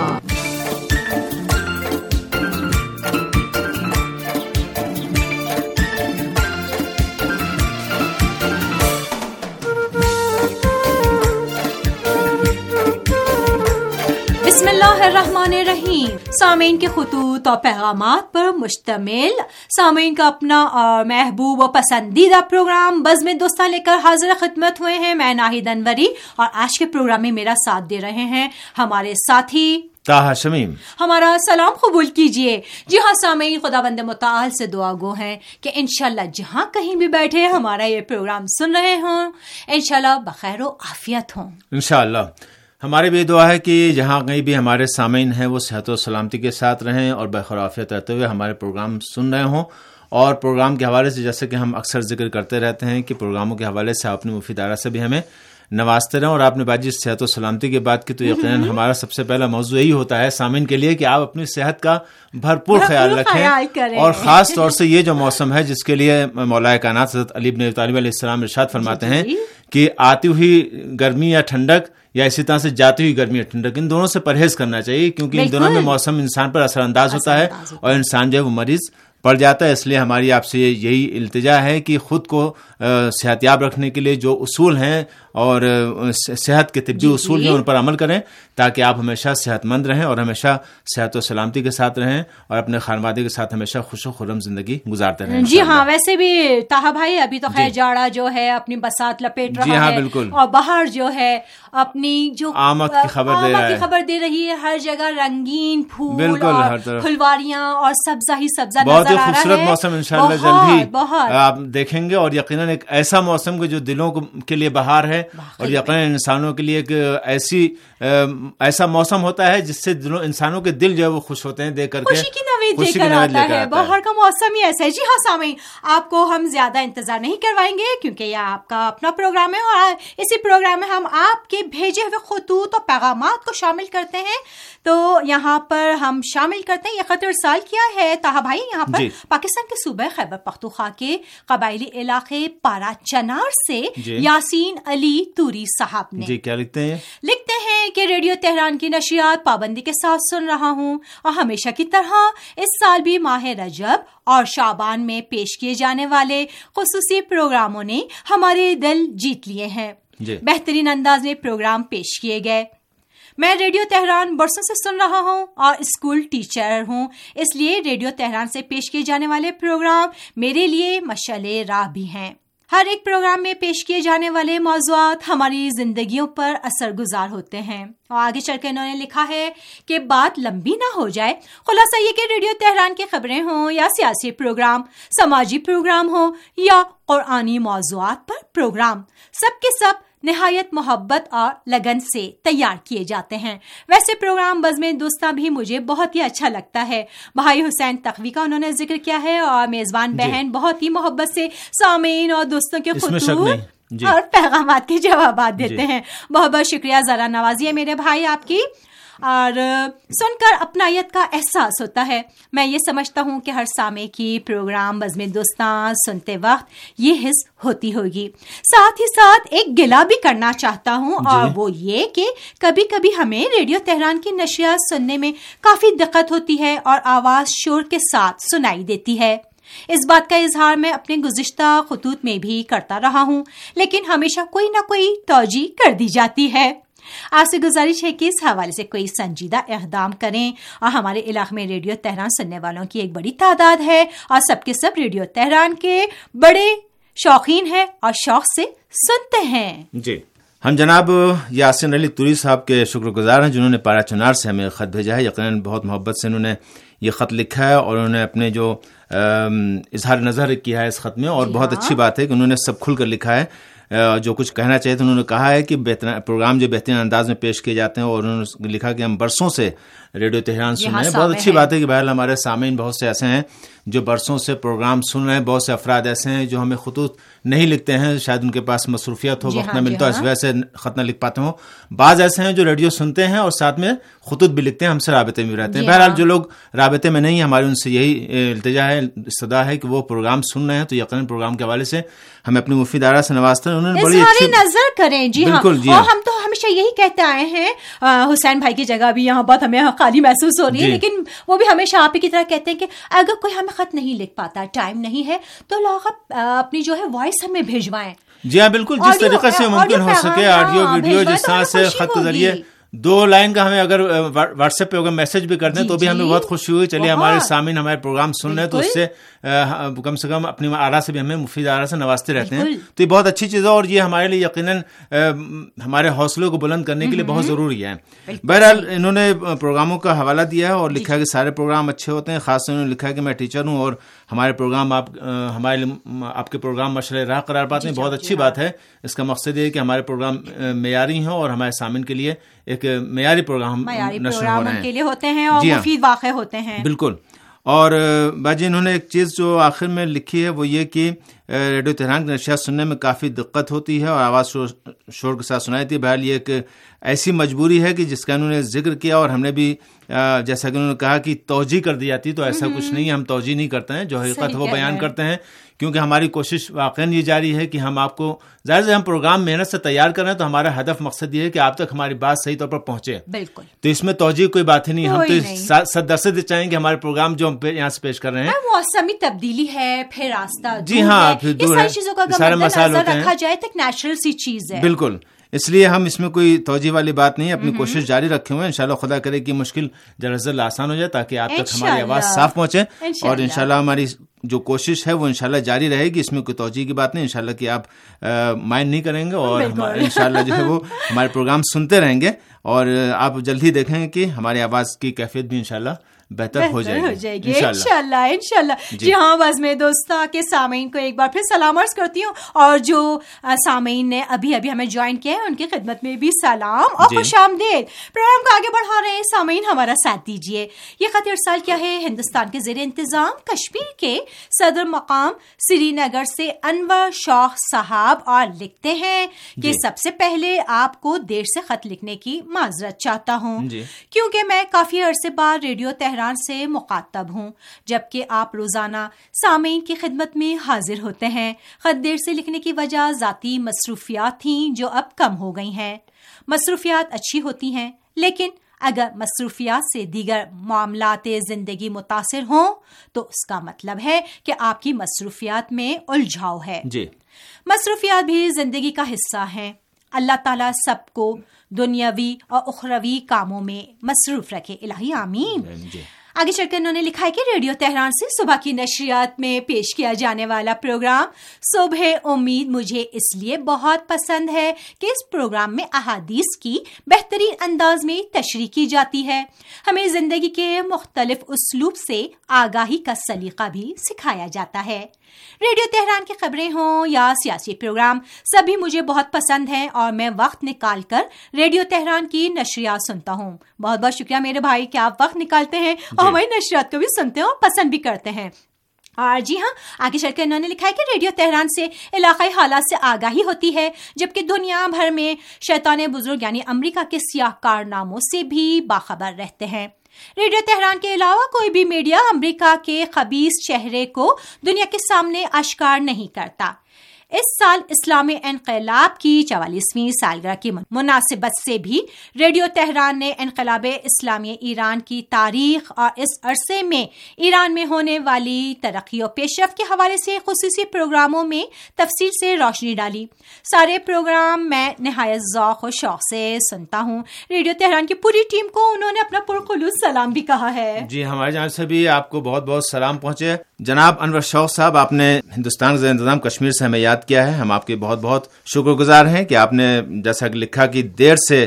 S7: بسم اللہ الرحمن الرحیم۔ سامعین کے خطوط اور پیغامات پر مشتمل سامعین کا اپنا اور محبوب و پسندیدہ پروگرام بزم دوستاں لے کر حاضر خدمت ہوئے ہیں۔ میں ناہید انوری اور آج کے پروگرام میں میرا ساتھ دے رہے ہیں ہمارے ساتھی
S6: طاہر شمیم۔
S7: ہمارا سلام قبول کیجئے۔ جی ہاں سامعین، خداوند متعال سے دعا گو ہیں کہ انشاءاللہ جہاں کہیں بھی بیٹھے ہمارا یہ پروگرام سن رہے ہوں، انشاءاللہ بخیر و عافیت ہوں۔
S6: انشاءاللہ ہماری بھی دعا ہے کہ جہاں کہیں بھی ہمارے سامعین ہیں وہ صحت و سلامتی کے ساتھ رہیں اور بخیر و عافیت رہتے ہوئے ہمارے پروگرام سن رہے ہوں۔ اور پروگرام کے حوالے سے جیسے کہ ہم اکثر ذکر کرتے رہتے ہیں کہ پروگراموں کے حوالے سے آپ نے مفید آراء سے بھی ہمیں نوازتے رہیں، اور آپ نے باجی صحت و سلامتی کی بات کی تو یقیناً ہمارا سب سے پہلا موضوع یہی ہوتا ہے سامعین کے لیے کہ آپ اپنی صحت کا بھرپور خیال رکھیں، اور خاص طور سے یہ جو موسم ہے جس کے لیے مولا کائنات حضرت علی بن ابی طالب علیہ السلام ارشاد فرماتے ہیں کہ آتی ہوئی گرمی یا ٹھنڈک یا اسی طرح سے جاتی ہوئی گرمی یا ٹھنڈک، ان دونوں سے پرہیز کرنا چاہیے، کیونکہ ان دونوں میں موسم انسان پر اثر انداز ہوتا ہے اور انسان جو ہے وہ مریض پڑ جاتا ہے۔ اس لیے ہماری آپ سے یہی التجا ہے کہ خود کو صحت یاب رکھنے کے لیے جو اصول ہیں اور صحت کے طبی اصول ہیں ان پر عمل کریں تاکہ آپ ہمیشہ صحت مند رہیں اور ہمیشہ صحت و سلامتی کے ساتھ رہیں اور اپنے خانوادے کے ساتھ ہمیشہ خوش و خرم زندگی گزارتے رہیں۔
S7: جی ہاں، ویسے بھی طاہا بھائی ابھی تو خیر جاڑا جو ہے اپنی بساط لپیٹ رہا ہے، بالکل، اور باہر جو ہے اپنی جو
S6: آمد کی
S7: خبر دے رہی ہے، ہر جگہ رنگین پھول اور پھلواریاں اور سبزہ ہی سبزہ نظر آ رہا ہے۔
S6: بہت ہی خوبصورت موسم انشاءاللہ جلد ہی آپ دیکھیں گے، اور یقیناً ایک ایسا موسم جو دلوں کے لیے بہار ہے اور یقیناً انسانوں کے لیے ایک ایسا موسم ہوتا ہے جس سے انسانوں کے دل جو ہے وہ خوش ہوتے ہیں دیکھ کر کے،
S7: نوید لے کر آتا ہے. باہر کا موسم ہی ایسا ہے. جی ہاں سامعین، آپ کو ہم زیادہ انتظار نہیں کروائیں گے کیونکہ یہ آپ کا اپنا پروگرام ہے اور اسی پروگرام میں ہم آپ کے بھیجے ہوئے خطوط اور پیغامات کو شامل کرتے ہیں. تو یہاں پر ہم شامل کرتے ہیں یہ خط ارسال کیا ہے طاہا بھائی یہاں پر پاکستان کے صوبہ خیبر پختونخوا کے قبائلی علاقے پارا چنار سے یاسین علی توری صاحب نے.
S6: جی کیا لکھتے ہیں؟
S7: لکھتے ہیں کہ ریڈیو تہران کی نشریات پابندی کے ساتھ سن رہا ہوں اور ہمیشہ کی طرح اس سال بھی ماہ رجب اور شعبان میں پیش کیے جانے والے خصوصی پروگراموں نے ہمارے دل جیت لیے ہیں. بہترین انداز میں پروگرام پیش کیے گئے. میں ریڈیو تہران برسوں سے سن رہا ہوں اور اسکول ٹیچر ہوں، اس لیے ریڈیو تہران سے پیش کیے جانے والے پروگرام میرے لیے مشعل راہ بھی ہیں. ہر ایک پروگرام میں پیش کیے جانے والے موضوعات ہماری زندگیوں پر اثر گزار ہوتے ہیں. اور آگے چل کے انہوں نے لکھا ہے کہ بات لمبی نہ ہو جائے، خلاصہ یہ کہ ریڈیو تہران کی خبریں ہوں یا سیاسی پروگرام، سماجی پروگرام ہوں یا قرآنی موضوعات پر پروگرام، سب کے سب نہایت محبت اور لگن سے تیار کیے جاتے ہیں. ویسے پروگرام بزم دوستاں بھی مجھے بہت ہی اچھا لگتا ہے. بھائی حسین تقوی کا انہوں نے ذکر کیا ہے اور میزبان بہن بہت ہی محبت سے سامعین اور دوستوں کے خطوط اور پیغامات کے جوابات دیتے ہیں. بہت بہت شکریہ، ذرا نوازی ہے میرے بھائی آپ کی. اور سن کر اپنائیت کا احساس ہوتا ہے. میں یہ سمجھتا ہوں کہ ہر سامع کی پروگرام بزم دوستاں سنتے وقت یہ حس ہوتی ہوگی. ساتھ ہی ساتھ ایک گلہ بھی کرنا چاہتا ہوں اور وہ یہ کہ کبھی کبھی ہمیں ریڈیو تہران کی نشریات سننے میں کافی دقت ہوتی ہے اور آواز شور کے ساتھ سنائی دیتی ہے. اس بات کا اظہار میں اپنے گزشتہ خطوط میں بھی کرتا رہا ہوں، لیکن ہمیشہ کوئی نہ کوئی توجیہ کر دی جاتی ہے. آپ سے گزارش ہے کہ اس حوالے سے کوئی سنجیدہ اقدام کریں. اور ہمارے علاقے میں ریڈیو تہران سننے والوں کی ایک بڑی تعداد ہے اور سب کے سب ریڈیو تہران کے بڑے شوقین ہیں اور شوق سے سنتے ہیں.
S6: جی ہم جناب یاسین علی توری صاحب کے شکر گزار ہیں جنہوں نے پارا چنار سے ہمیں خط بھیجا ہے. یقیناً بہت محبت سے انہوں نے یہ خط لکھا ہے اور انہوں نے اپنے جو اظہار نظر کیا ہے اس خط میں، اور بہت اچھی بات ہے کہ انہوں نے سب کھل کر لکھا ہے. جو کچھ کہنا چاہیے تھے انہوں نے کہا ہے کہ پروگرام جو بہترین انداز میں پیش کیے جاتے ہیں، اور انہوں نے لکھا کہ ہم برسوں سے ریڈیو تہران سن رہے ہیں. بہت اچھی بات ہے کہ بہرحال ہمارے سامعین بہت سے ایسے ہیں جو برسوں سے پروگرام سن رہے ہیں. بہت سے افراد ایسے ہیں جو ہمیں خطوط نہیں لکھتے ہیں، شاید ان کے پاس مصروفیت ہو، وقت نہ ملتا ہو، اس وجہ سے خط نہ لکھ پاتے ہوں. بعض ایسے ہیں جو ریڈیو سنتے ہیں اور ساتھ میں خطوط بھی لکھتے ہیں، ہم سے رابطے میں بھی رہتے ہیں. بہرحال جو لوگ رابطے میں نہیں ہیں، ہماری ان سے یہی التجا ہے، صدا ہے کہ وہ پروگرام سن رہے ہیں تو یقیناً پروگرام کے حوالے سے ہمیں اپنی مفید آراء سے نوازتے ہیں. انہوں نے بڑی اچھی
S7: نظر کریں. جی ہاں، اور ہم تو ہمیشہ یہی کہتے آئے ہیں. حسین بھائی کی جگہ بھی یہاں بہت ہمیں خالی محسوس ہو رہی ہے، لیکن وہ بھی ہمیشہ آپ ہی کی طرح کہتے ہیں کہ اگر کوئی ہمیں خط نہیں لکھ پاتا، ٹائم نہیں ہے، تو لوگ اپنی جو ہے وائس ہمیں بھیجوائیں.
S6: جی ہاں بالکل، جس طریقے سے ممکن ہو سکے آڈیو ویڈیو، جس طرح سے خط کے ذریعے 2 لائن کا ہمیں اگر واٹس ایپ پہ اگر میسج بھی کر دیں تو بھی ہمیں بہت خوشی ہوئی. چلیے ہمارے سامعین ہمارے پروگرام سن رہے ہیں تو اس سے کم سے کم اپنی آراء سے بھی ہمیں مفید آراء سے نوازتے رہتے ہیں. تو یہ بہت اچھی چیز ہے اور یہ ہمارے لیے یقیناً ہمارے حوصلوں کو بلند کرنے کے لیے بہت ضروری ہے. بہرحال انہوں نے پروگراموں کا حوالہ دیا ہے اور لکھا ہے کہ سارے پروگرام اچھے ہوتے ہیں. خاص طور انہوں نے لکھا ہے کہ میں ٹیچر ہوں اور ہمارے پروگرام آپ کے پروگرام مشعل راہ قرار پاتے ہیں. بہت اچھی بات ہے. اس کا مقصد یہ ہے کہ ہمارے پروگرام معیاری ہوں اور ہمارے سامعین کے لیے ایک معیاری پروگرام نشر ہو رہے ہیں،
S7: کے لیے ہوتے ہیں اور مفید واقع ہوتے ہیں.
S6: بالکل. اور باجی انہوں نے ایک چیز جو آخر میں لکھی ہے وہ یہ کہ ریڈیو تہران کی نشریات سننے میں کافی دقت ہوتی ہے اور آواز شور کے ساتھ سنائی تھی. بہرحال یہ ایک ایسی مجبوری ہے کہ جس کا انہوں نے ذکر کیا اور ہم نے بھی جیسا کہ انہوں نے کہا کہ توجیہ کر دی جاتی، تو ایسا کچھ نہیں ہے. ہم توجیہ نہیں کرتے ہیں، جو حقیقت وہ بیان کرتے ہیں، کیونکہ ہماری کوشش واقعاً یہ جاری ہے کہ ہم آپ کو ظاہر سے ہم پروگرام محنت سے تیار کر رہے ہیں تو ہمارا ہدف مقصد یہ ہے کہ آپ تک ہماری بات صحیح طور پر پہنچے.
S7: بالکل.
S6: تو اس میں توجیہ کوئی بات ہی نہیں. ہم تو 100% چاہیں گے ہمارے پروگرام جو ہم یہاں سے پیش کر رہے ہیں
S7: موسمی تبدیلی ہے، پھر راستہ
S6: جی ہاں پھر دور ہے، سارے مسائل ہوتے ہیں.
S7: رکھا جائے تو نیچرل سی چیز ہے.
S6: بالکل. اس لیے ہم اس میں کوئی توجیہ والی بات نہیں ہے. اپنی کوشش جاری رکھے ہوئے ہیں. انشاءاللہ خدا کرے کہ مشکل جلد از جلد آسان ہو جائے تاکہ آپ تک ہماری آواز صاف پہنچے. اور انشاءاللہ ہماری جو کوشش ہے وہ انشاءاللہ جاری رہے گی. اس میں کوئی توجیہ کی بات نہیں. انشاءاللہ کہ آپ مائنڈ نہیں کریں گے اور انشاءاللہ جو ہے وہ ہمارے پروگرام سنتے رہیں گے اور آپ جلد ہی دیکھیں گے کہ ہماری آواز کی کیفیت بھی انشاءاللہ بہتر ہو جائے گی
S7: انشاءاللہ. جی ہاں بزم دوستاں کے سامعین کو ایک بار پھر سلام عرض کرتی ہوں, اور جو سامعین نے ابھی ہمیں جوائن کیا ہے ان کی خدمت میں بھی سلام اور خوش آمدید. پروگرام کو آگے بڑھا رہے ہیں سامعین, ہمارا ساتھ دیجیے. یہ خط ارسال کیا ہے ہندوستان کے زیر انتظام کشمیر کے صدر مقام سری نگر سے انور شوق صاحب, اور لکھتے ہیں کہ سب سے پہلے آپ کو دیر سے خط لکھنے کی معذرت چاہتا ہوں, کیونکہ میں کافی عرصے بعد ریڈیو تہران سے مخاطب ہوں, جبکہ آپ روزانہ سامعین کی خدمت میں حاضر ہوتے ہیں. خط دیر سے لکھنے کی وجہ ذاتی مصروفیات تھیں جو اب کم ہو گئی ہیں. مصروفیات اچھی ہوتی ہیں, لیکن اگر مصروفیات سے دیگر معاملات زندگی متاثر ہوں تو اس کا مطلب ہے کہ آپ کی مصروفیات میں الجھاؤ ہے. مصروفیات بھی زندگی کا حصہ ہیں. اللہ تعالیٰ سب کو دنیاوی اور اخروی کاموں میں مصروف رکھے, الہی آمین. آگے چل کر انہوں نے لکھا ہے کہ ریڈیو تہران سے صبح کی نشریات میں پیش کیا جانے والا پروگرام صبح امید مجھے اس لیے بہت پسند ہے کہ اس پروگرام میں احادیث کی بہترین انداز میں تشریح کی جاتی ہے. ہمیں زندگی کے مختلف اسلوب سے آگاہی کا سلیقہ بھی سکھایا جاتا ہے. ریڈیو تہران کی خبریں ہوں یا سیاسی پروگرام سبھی مجھے بہت پسند ہیں, اور میں وقت نکال کر ریڈیو تہران کی نشریات سنتا ہوں. بہت بہت شکریہ میرے بھائی کہ آپ وقت نکالتے ہیں اور ہماری نشریات کو بھی سنتے ہیں اور پسند بھی کرتے ہیں. اور جی ہاں, آگے چل کے انہوں نے لکھا ہے کہ ریڈیو تہران سے علاقائی حالات سے آگاہی ہوتی ہے, جبکہ دنیا بھر میں شیطان بزرگ یعنی امریکہ کے سیاہ کارناموں سے بھی باخبر رہتے ہیں. ریڈیو تہران کے علاوہ کوئی بھی میڈیا امریکہ کے خبیث چہرے کو دنیا کے سامنے اشکار نہیں کرتا. اس سال اسلامی انقلاب کی 44ویں سالگرہ کی مناسبت سے بھی ریڈیو تہران نے انقلاب اسلامی ایران کی تاریخ اور اس عرصے میں ایران میں ہونے والی ترقی و پیش رفت کے حوالے سے خصوصی پروگراموں میں تفصیل سے روشنی ڈالی. سارے پروگرام میں نہایت ذوق و شوق سے سنتا ہوں. ریڈیو تہران کی پوری ٹیم کو انہوں نے اپنا پرخلوص سلام بھی کہا ہے.
S6: جی ہماری جانب سے بھی آپ کو بہت بہت سلام پہنچے. جناب انور شوق صاحب, آپ نے ہندوستان کے زیر انتظام کشمیر سے ہمیں یاد کیا ہے. ہم آپ کے بہت بہت شکر گزار ہیں کہ آپ نے جیسا کہ لکھا کہ دیر سے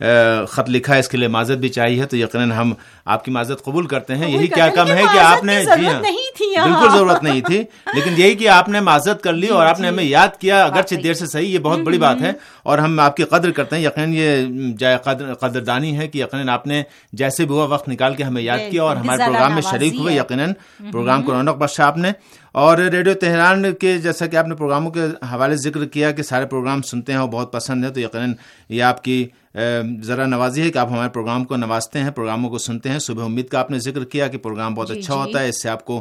S6: خط لکھا ہے, اس کے لیے معذرت بھی چاہیے, تو یقیناً ہم آپ کی معذرت قبول کرتے ہیں. یہی کیا کم ہے کہ آپ نے, جی ہاں بالکل ضرورت نہیں تھی, لیکن یہی کہ آپ نے معذرت کر لی اور آپ نے ہمیں یاد کیا, اگرچہ دیر سے صحیح, یہ بہت بڑی بات ہے اور ہم آپ کی قدر کرتے ہیں. یقیناً یہ جائے قدردانی ہے کہ یقیناً آپ نے جیسے بھی ہوا وقت نکال کے ہمیں یاد کیا اور ہمارے پروگرام میں شریک ہوئے. یقیناً پروگرام کو رونق بخشا آپ نے. اور ریڈیو تہران کے جیسا کہ آپ نے پروگراموں کے حوالے ذکر کیا کہ سارے پروگرام سنتے ہیں اور بہت پسند ہے, تو یقیناً یہ آپ کی ذرا نوازی ہے کہ آپ ہمارے پروگرام کو نوازتے ہیں, پروگراموں کو سنتے ہیں. صبح امید کا آپ نے ذکر کیا کہ پروگرام بہت اچھا ہوتا ہے, اس سے آپ کو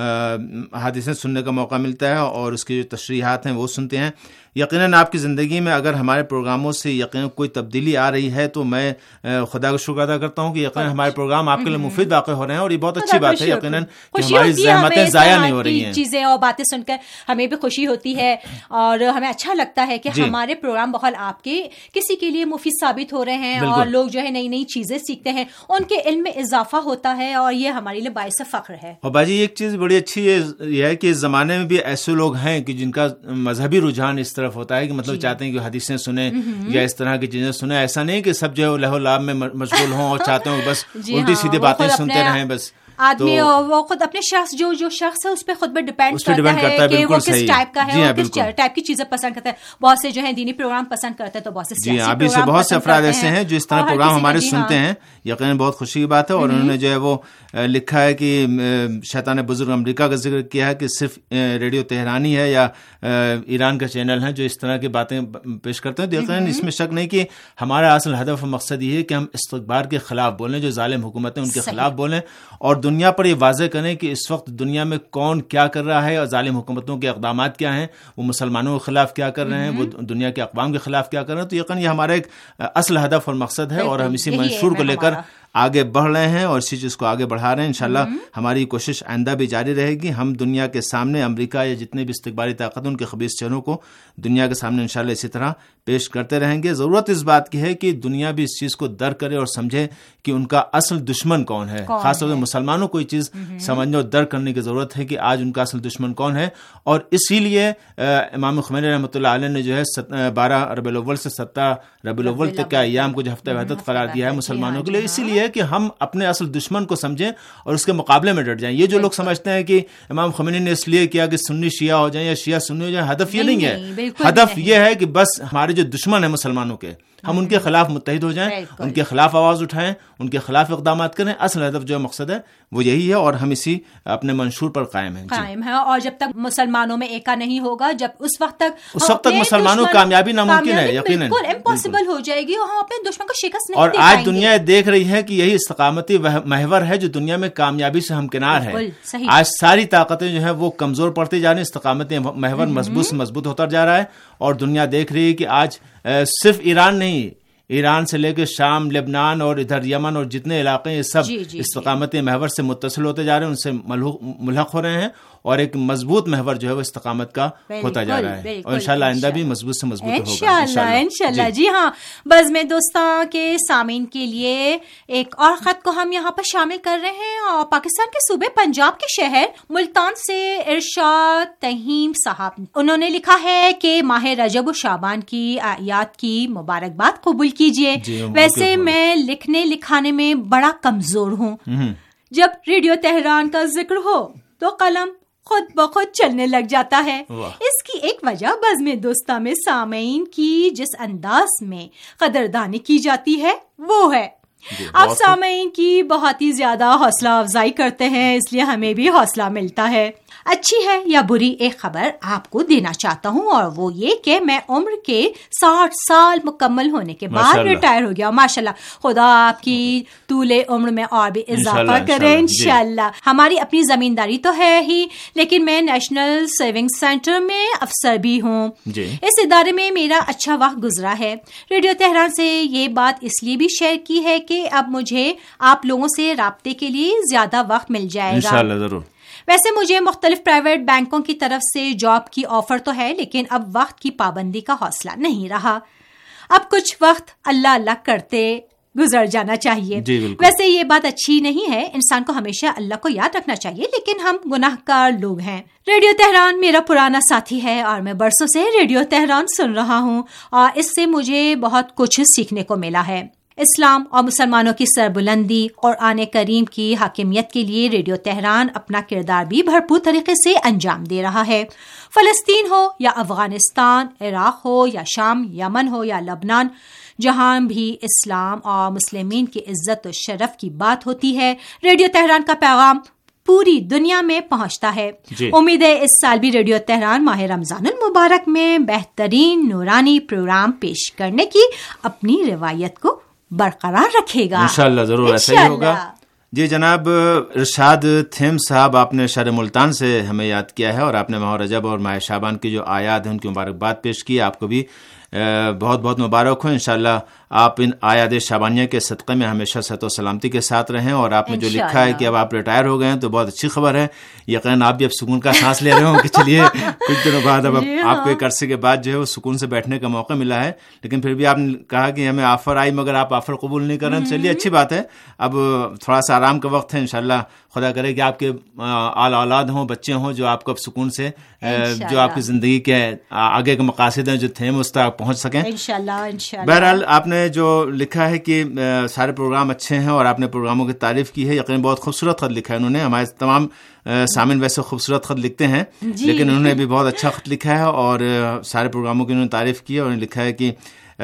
S6: حدیثیں سننے کا موقع ملتا ہے اور اس کی جو تشریحات ہیں وہ سنتے ہیں. یقیناً آپ کی زندگی میں اگر ہمارے پروگراموں سے یقیناً کوئی تبدیلی آ رہی ہے تو میں خدا کا شکر ادا کرتا ہوں کہ یقیناً ہمارے پروگرام آپ کے لیے مفید واقع ہو رہے ہیں, اور یہ بہت اچھی بات ہے یقیناً کہ ہماری زحمتیں ضائع نہیں ہو رہی ہیں.
S7: چیزیں اور باتیں سن کر ہمیں بھی خوشی ہوتی ہے اور ہمیں اچھا لگتا ہے کہ ہمارے پروگرام بہت آپ کے کسی کے لیے مفید ثابت ہو رہے ہیں, اور لوگ جو ہے نئی نئی چیزیں سیکھتے ہیں, ان کے علم میں اضافہ ہوتا ہے, اور یہ ہمارے لیے باعث فخر ہے.
S6: اور باجی ایک چیز بڑی اچھی یہ ہے کہ اس زمانے میں بھی ایسے لوگ ہیں کہ جن کا مذہبی رجحان اس طرف ہوتا ہے کہ مطلب چاہتے ہیں کہ حدیثیں سنیں یا اس طرح کی چیزیں سنیں. ایسا نہیں کہ سب جو ہے لہو لعب میں مشغول ہوں اور چاہتے ہیں بس الٹی سیدھی باتیں سنتے رہیں. بس
S7: آدمی وہ خود اپنے شخص جو شخص ہے اس پہ خود پہ ڈیپینڈ کرتا ہے کہ وہ کس ٹائپ کا ہے اور کس ٹائپ کی چیزیں پسند کرتا ہے. بہت سے جو ہے دینی پروگرام پسند کرتے ہیں, تو بہت سے سیاسی پروگرام
S6: بہت سے افراد ایسے ہیں جو اس طرح پروگرام ہمارے سنتے ہیں. یقیناً بہت خوشی کی بات ہے. اور انہوں نے جو ہے وہ لکھا ہے کہ شیطان بزرگ امریکہ کا ذکر کیا ہے کہ صرف ریڈیو تہرانی ہے یا ایران کا چینل ہے جو اس طرح کی باتیں پیش کرتے ہیں. یقیناً اس میں شک نہیں کہ ہمارا اصل ہدف و مقصد یہ ہے کہ ہم استکبار کے خلاف بولیں, جو ظالم حکومتیں ان کے خلاف بولیں, اور دنیا پر یہ واضح کریں کہ اس وقت دنیا میں کون کیا کر رہا ہے اور ظالم حکومتوں کے اقدامات کیا ہیں, وہ مسلمانوں کے خلاف کیا کر رہے ہیں, وہ دنیا کے اقوام کے خلاف کیا کر رہے ہیں. تو یقیناً یہ ہمارا ایک اصل ہدف اور مقصد ہے, اور ہم اسی منشور کو لے کر آگے بڑھ رہے ہیں اور اسی چیز کو آگے بڑھا رہے ہیں. انشاءاللہ ہماری کوشش آئندہ بھی جاری رہے گی. ہم دنیا کے سامنے امریکہ یا جتنے بھی استکباری طاقت ان کے خبیث چہروں کو دنیا کے سامنے انشاءاللہ اسی طرح پیش کرتے رہیں گے. ضرورت اس بات کی ہے کہ دنیا بھی اس چیز کو درک کرے اور سمجھے کہ ان کا اصل دشمن کون ہے. خاص طور سے مسلمانوں کو یہ چیز سمجھنے اور درک کرنے کی ضرورت ہے کہ آج ان کا اصل دشمن کون ہے. اور اسی لیے امام خمینی رحمۃ اللہ علیہ نے جو ہے 12 ربیع الاول سے 17 ربیع الاول تک کے ایام کو جو ہفتہ وحدت قرار دیا ہے مسلمانوں کے لیے, اسی لیے یہ ہے کہ ہم اپنے اصل دشمن کو سمجھیں اور اس کے مقابلے میں ڈٹ جائیں. یہ جو لوگ سمجھتے ہیں کہ امام خمینی نے اس لیے کیا کہ سنی شیعہ ہو جائیں یا شیعہ سنی ہو جائیں, ہدف یہ نہیں ہے. ہدف یہ ہے کہ بس ہمارے جو دشمن ہیں مسلمانوں کے, ہم ان کے خلاف متحد ہو جائیں, ان کے خلاف آواز اٹھائیں, ان کے خلاف اقدامات کریں. اصل ہدف جو مقصد ہے وہ یہی ہے, اور ہم اسی اپنے منشور پر قائم ہیں.
S7: اور جب تک مسلمانوں میں ایکا نہیں ہوگا, جب اس وقت تک
S6: مسلمانوں کی کامیابی ناممکن ہے, یقیناً
S7: بالکل امپاسبل ہو جائے گی, اور ہم اپنے دشمن کو شکست نہیں
S6: اور
S7: دے پائیں گے.
S6: آج دنیا دیکھ رہی ہے کہ یہی استقامتی محور ہے جو دنیا میں کامیابی سے ہمکنار ہے. آج ساری طاقتیں جو ہیں وہ کمزور پڑتی جا رہی ہیں, استقامتی محور مضبوط سے مضبوط ہوتا جا رہا ہے, اور دنیا دیکھ رہی ہے کہ آج صرف ایران نہیں, ایران سے لے کے شام, لبنان اور ادھر یمن اور جتنے علاقے یہ سب استقامتی محور سے متصل ہوتے جا رہے ہیں, ان سے ملحق ہو رہے ہیں, اور ایک مضبوط محور جو ہے وہ استقامت کا ہوتا جا رہا ہے, اور انشاءاللہ آئندہ بھی مضبوط سے مضبوط ہوگا
S7: انشاءاللہ. جی ہاں, بزم دوستاں کے سامعین کے لیے ایک اور خط کو ہم یہاں پر شامل کر رہے ہیں, اور پاکستان کے صوبے پنجاب کے شہر ملتان سے ارشاد تہیم صاحب, انہوں نے لکھا ہے کہ ماہ رجب و شعبان کی آیات کی مبارکباد قبول کیجیے. ویسے میں لکھنے لکھانے میں بڑا کمزور ہوں, جب ریڈیو تہران کا ذکر ہو تو قلم خود بخود چلنے لگ جاتا ہے. اس کی ایک وجہ بزم دوستاں میں سامعین کی جس انداز میں قدردانی کی جاتی ہے وہ ہے. آپ سامعین کی بہت ہی زیادہ حوصلہ افزائی کرتے ہیں, اس لیے ہمیں بھی حوصلہ ملتا ہے. اچھی ہے یا بری ایک خبر آپ کو دینا چاہتا ہوں, اور وہ یہ کہ میں عمر کے 60 سال مکمل ہونے کے بعد ریٹائر ہو گیا. ماشاءاللہ, خدا آپ کی طول عمر میں اور بھی اضافہ کرے انشاءاللہ. ہماری اپنی زمینداری تو ہے ہی, لیکن میں نیشنل سیونگ سینٹر میں افسر بھی ہوں. اس ادارے میں میرا اچھا وقت گزرا ہے. ریڈیو تہران سے یہ بات اس لیے بھی شیئر کی ہے کہ اب مجھے آپ لوگوں سے رابطے کے لیے زیادہ وقت مل جائے گا
S6: انشاءاللہ. ضرور.
S7: ویسے مجھے مختلف پرائیویٹ بینکوں کی طرف سے جاب کی آفر تو ہے, لیکن اب وقت کی پابندی کا حوصلہ نہیں رہا. اب کچھ وقت اللہ اللہ کرتے گزر جانا چاہیے. ویسے یہ بات اچھی نہیں ہے, انسان کو ہمیشہ اللہ کو یاد رکھنا چاہیے, لیکن ہم گناہ گار لوگ ہیں. ریڈیو تہران میرا پرانا ساتھی ہے, اور میں برسوں سے ریڈیو تہران سن رہا ہوں, اور اس سے مجھے بہت کچھ سیکھنے کو ملا ہے. اسلام اور مسلمانوں کی سربلندی اور قرآن کریم کی حاکمیت کے لیے ریڈیو تہران اپنا کردار بھی بھرپور طریقے سے انجام دے رہا ہے. فلسطین ہو یا افغانستان, عراق ہو یا شام, یمن ہو یا لبنان, جہاں بھی اسلام اور مسلمین کی عزت و شرف کی بات ہوتی ہے, ریڈیو تہران کا پیغام پوری دنیا میں پہنچتا ہے. امید ہے اس سال بھی ریڈیو تہران ماہ رمضان المبارک میں بہترین نورانی پروگرام پیش کرنے کی اپنی روایت کو برقرار رکھے گا.
S6: انشاءاللہ ضرور ایسا ہی ہوگا. جی جناب ارشاد تھیم صاحب, آپ نے شہر ملتان سے ہمیں یاد کیا ہے, اور آپ نے ماہ رجب اور ماہ شعبان کی جو آیات ہیں ان کی مبارکباد پیش کی. آپ کو بھی بہت بہت مبارک ہو. انشاءاللہ آپ ان آیات شعبانیہ کے صدقے میں ہمیشہ صحت و سلامتی کے ساتھ رہیں, اور آپ نے جو لکھا ہے کہ اب آپ ریٹائر ہو گئے ہیں تو بہت اچھی خبر ہے. یقیناً آپ بھی اب سکون کا سانس لے رہے ہوں کہ چلیے کچھ دنوں بعد اب آپ کو ایک عرصے کے بعد جو ہے وہ سکون سے بیٹھنے کا موقع ملا ہے. لیکن پھر بھی آپ نے کہا کہ ہمیں آفر آئی مگر آپ آفر قبول نہیں کر رہے ہیں. چلیے اچھی بات ہے, اب تھوڑا سا آرام کا وقت ہے. انشاءاللہ خدا کرے کہ آپ کے آل اولاد ہوں, بچے ہوں, جو آپ کو اب سکون سے جو آپ کی زندگی کے آگے کے مقاصد ہیں جو تھے اس تک پہنچ سکیں انشاءاللہ. بہرحال آپ نے جو لکھا ہے کہ سارے پروگرام اچھے ہیں, اور آپ نے پروگراموں کی تعریف کی ہے. یقیناً بہت خوبصورت خط لکھا ہے انہوں نے. ہمارے تمام سامعین ویسے خوبصورت خط لکھتے ہیں, لیکن انہوں نے بھی بہت اچھا خط لکھا ہے, اور سارے پروگراموں کی انہوں نے تعریف کی ہے. اور انہوں نے لکھا ہے کہ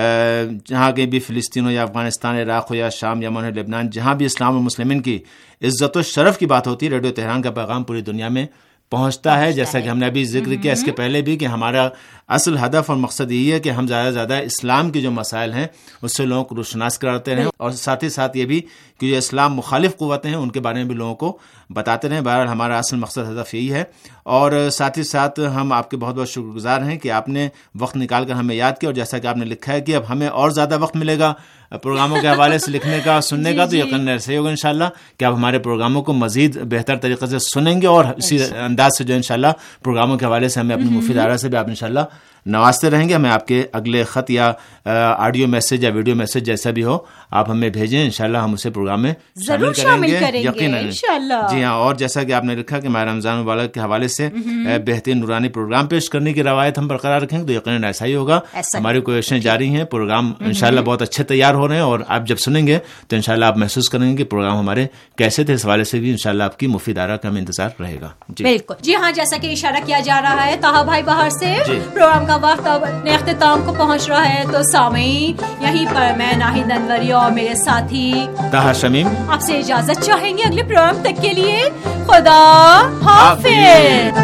S6: جہاں کہیں بھی فلسطین ہو یا افغانستان, عراق ہو یا شام, یمن ہو, لبنان, جہاں بھی اسلام اور مسلمین کی عزت و شرف کی بات ہوتی ہے, ریڈیو تہران کا پیغام پوری دنیا میں پہنچتا ہے. جیسا کہ ہم نے ابھی ذکر کیا اس کے پہلے بھی کہ ہمارا اصل ہدف اور مقصد یہی ہے کہ ہم زیادہ سے زیادہ اسلام کے جو مسائل ہیں اس سے لوگوں کو روشناس کراتے رہیں, اور ساتھ ہی ساتھ یہ بھی کہ جو اسلام مخالف قوتیں ہیں ان کے بارے میں بھی لوگوں کو بتاتے رہیں. بہرحال ہمارا اصل مقصد ہدف یہی ہے, اور ساتھ ہی ساتھ ہم آپ کے بہت بہت شکر گزار ہیں کہ آپ نے وقت نکال کر ہمیں یاد کیا. اور جیسا کہ آپ نے لکھا ہے کہ اب ہمیں اور زیادہ وقت ملے گا پروگراموں کے حوالے سے لکھنے کا, سننے کا, تو یقیناً ایسا ہی ہوگا انشاءاللہ کہ آپ ہمارے پروگراموں کو مزید بہتر طریقے سے سنیں گے, اور اسی انداز سے جو انشاءاللہ پروگراموں کے حوالے سے ہمیں اپنی مفید آراء سے بھی آپ انشاءاللہ نوازتے رہیں گے. ہمیں آپ کے اگلے خط یا آڈیو میسج یا ویڈیو میسج جیسا بھی ہو آپ ہمیں بھیجیں. انشاءاللہ ہم اسے پروگرام میں
S7: ضرور شامل کریں گے
S6: انشاءاللہ. جی ہاں, اور جیسا کہ آپ نے لکھا کہ ماہ رمضان مبارک کے حوالے سے بہترین نورانی پروگرام پیش کرنے کی روایت ہم برقرار رکھیں گے, تو یقیناً ایسا ہی ہوگا. ہماری کوششیں جاری ہیں, پروگرام انشاءاللہ بہت اچھے تیار ہو رہے ہیں, اور آپ جب سنیں گے تو انشاءاللہ آپ محسوس کریں گے کہ پروگرام ہمارے کیسے تھے. اس حوالے سے بھی انشاءاللہ آپ کی مفید آراء کا ہمیں انتظار رہے گا.
S7: بالکل. جی ہاں, جیسا کہ اشارہ کیا جا رہا ہے طاہا بھائی باہر سے پروگرام کا وقت اب اپنے اختتام کو پہنچ رہا ہے, تو سامعین یہیں پر میں ناہید انوری اور میرے ساتھی
S6: طاہا شمیم
S7: آپ سے اجازت چاہیں گے اگلے پروگرام تک کے لیے. خدا حافظ.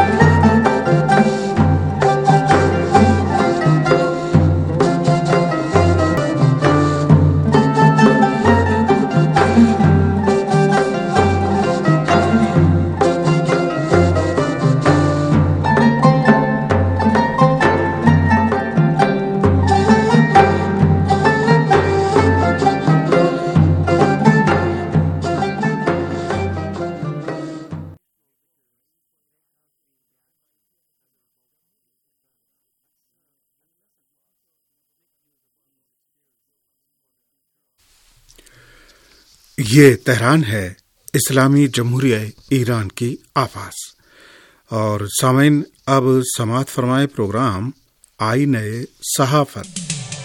S4: یہ تہران ہے, اسلامی جمہوریہ ایران کی آواز. اور سامعین اب سماعت فرمائے پروگرام آئینہ صحافت.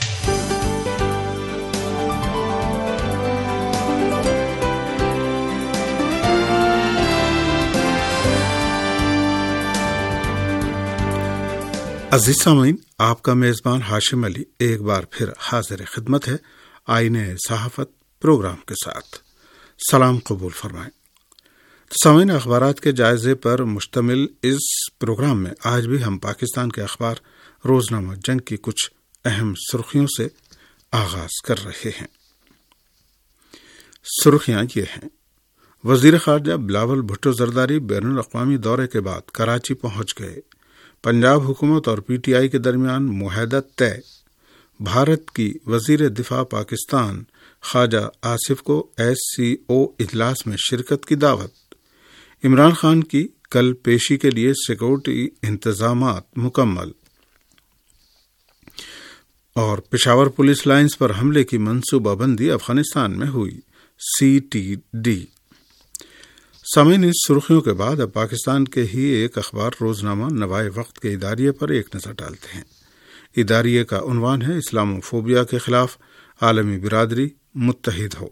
S4: عزیز سامعین, آپ کا میزبان ہاشم علی ایک بار پھر حاضر خدمت ہے آئینہ صحافت پروگرام کے ساتھ. سلام قبول فرمائیں. سامعین, اخبارات کے جائزے پر مشتمل اس پروگرام میں آج بھی ہم پاکستان کے اخبار روزنامہ جنگ کی کچھ اہم سرخیوں سے آغاز کر رہے ہیں. سرخیاں یہ ہیں: وزیر خارجہ بلاول بھٹو زرداری بین الاقوامی دورے کے بعد کراچی پہنچ گئے. پنجاب حکومت اور پی ٹی آئی کے درمیان معاہدہ طے. بھارت کی وزیر دفاع پاکستان خواجہ آصف کو SCO اجلاس میں شرکت کی دعوت. عمران خان کی کل پیشی کے لیے سیکورٹی انتظامات مکمل. اور پشاور پولیس لائنز پر حملے کی منصوبہ بندی افغانستان میں ہوئی. CTD. سامعین, اس سرخیوں کے بعد اب پاکستان کے ہی ایک اخبار روزنامہ نوائے وقت کے اداریے پر ایک نظر ڈالتے ہیں. اداریے کا عنوان ہے: اسلام فوبیا کے خلاف عالمی برادری متحد ہو.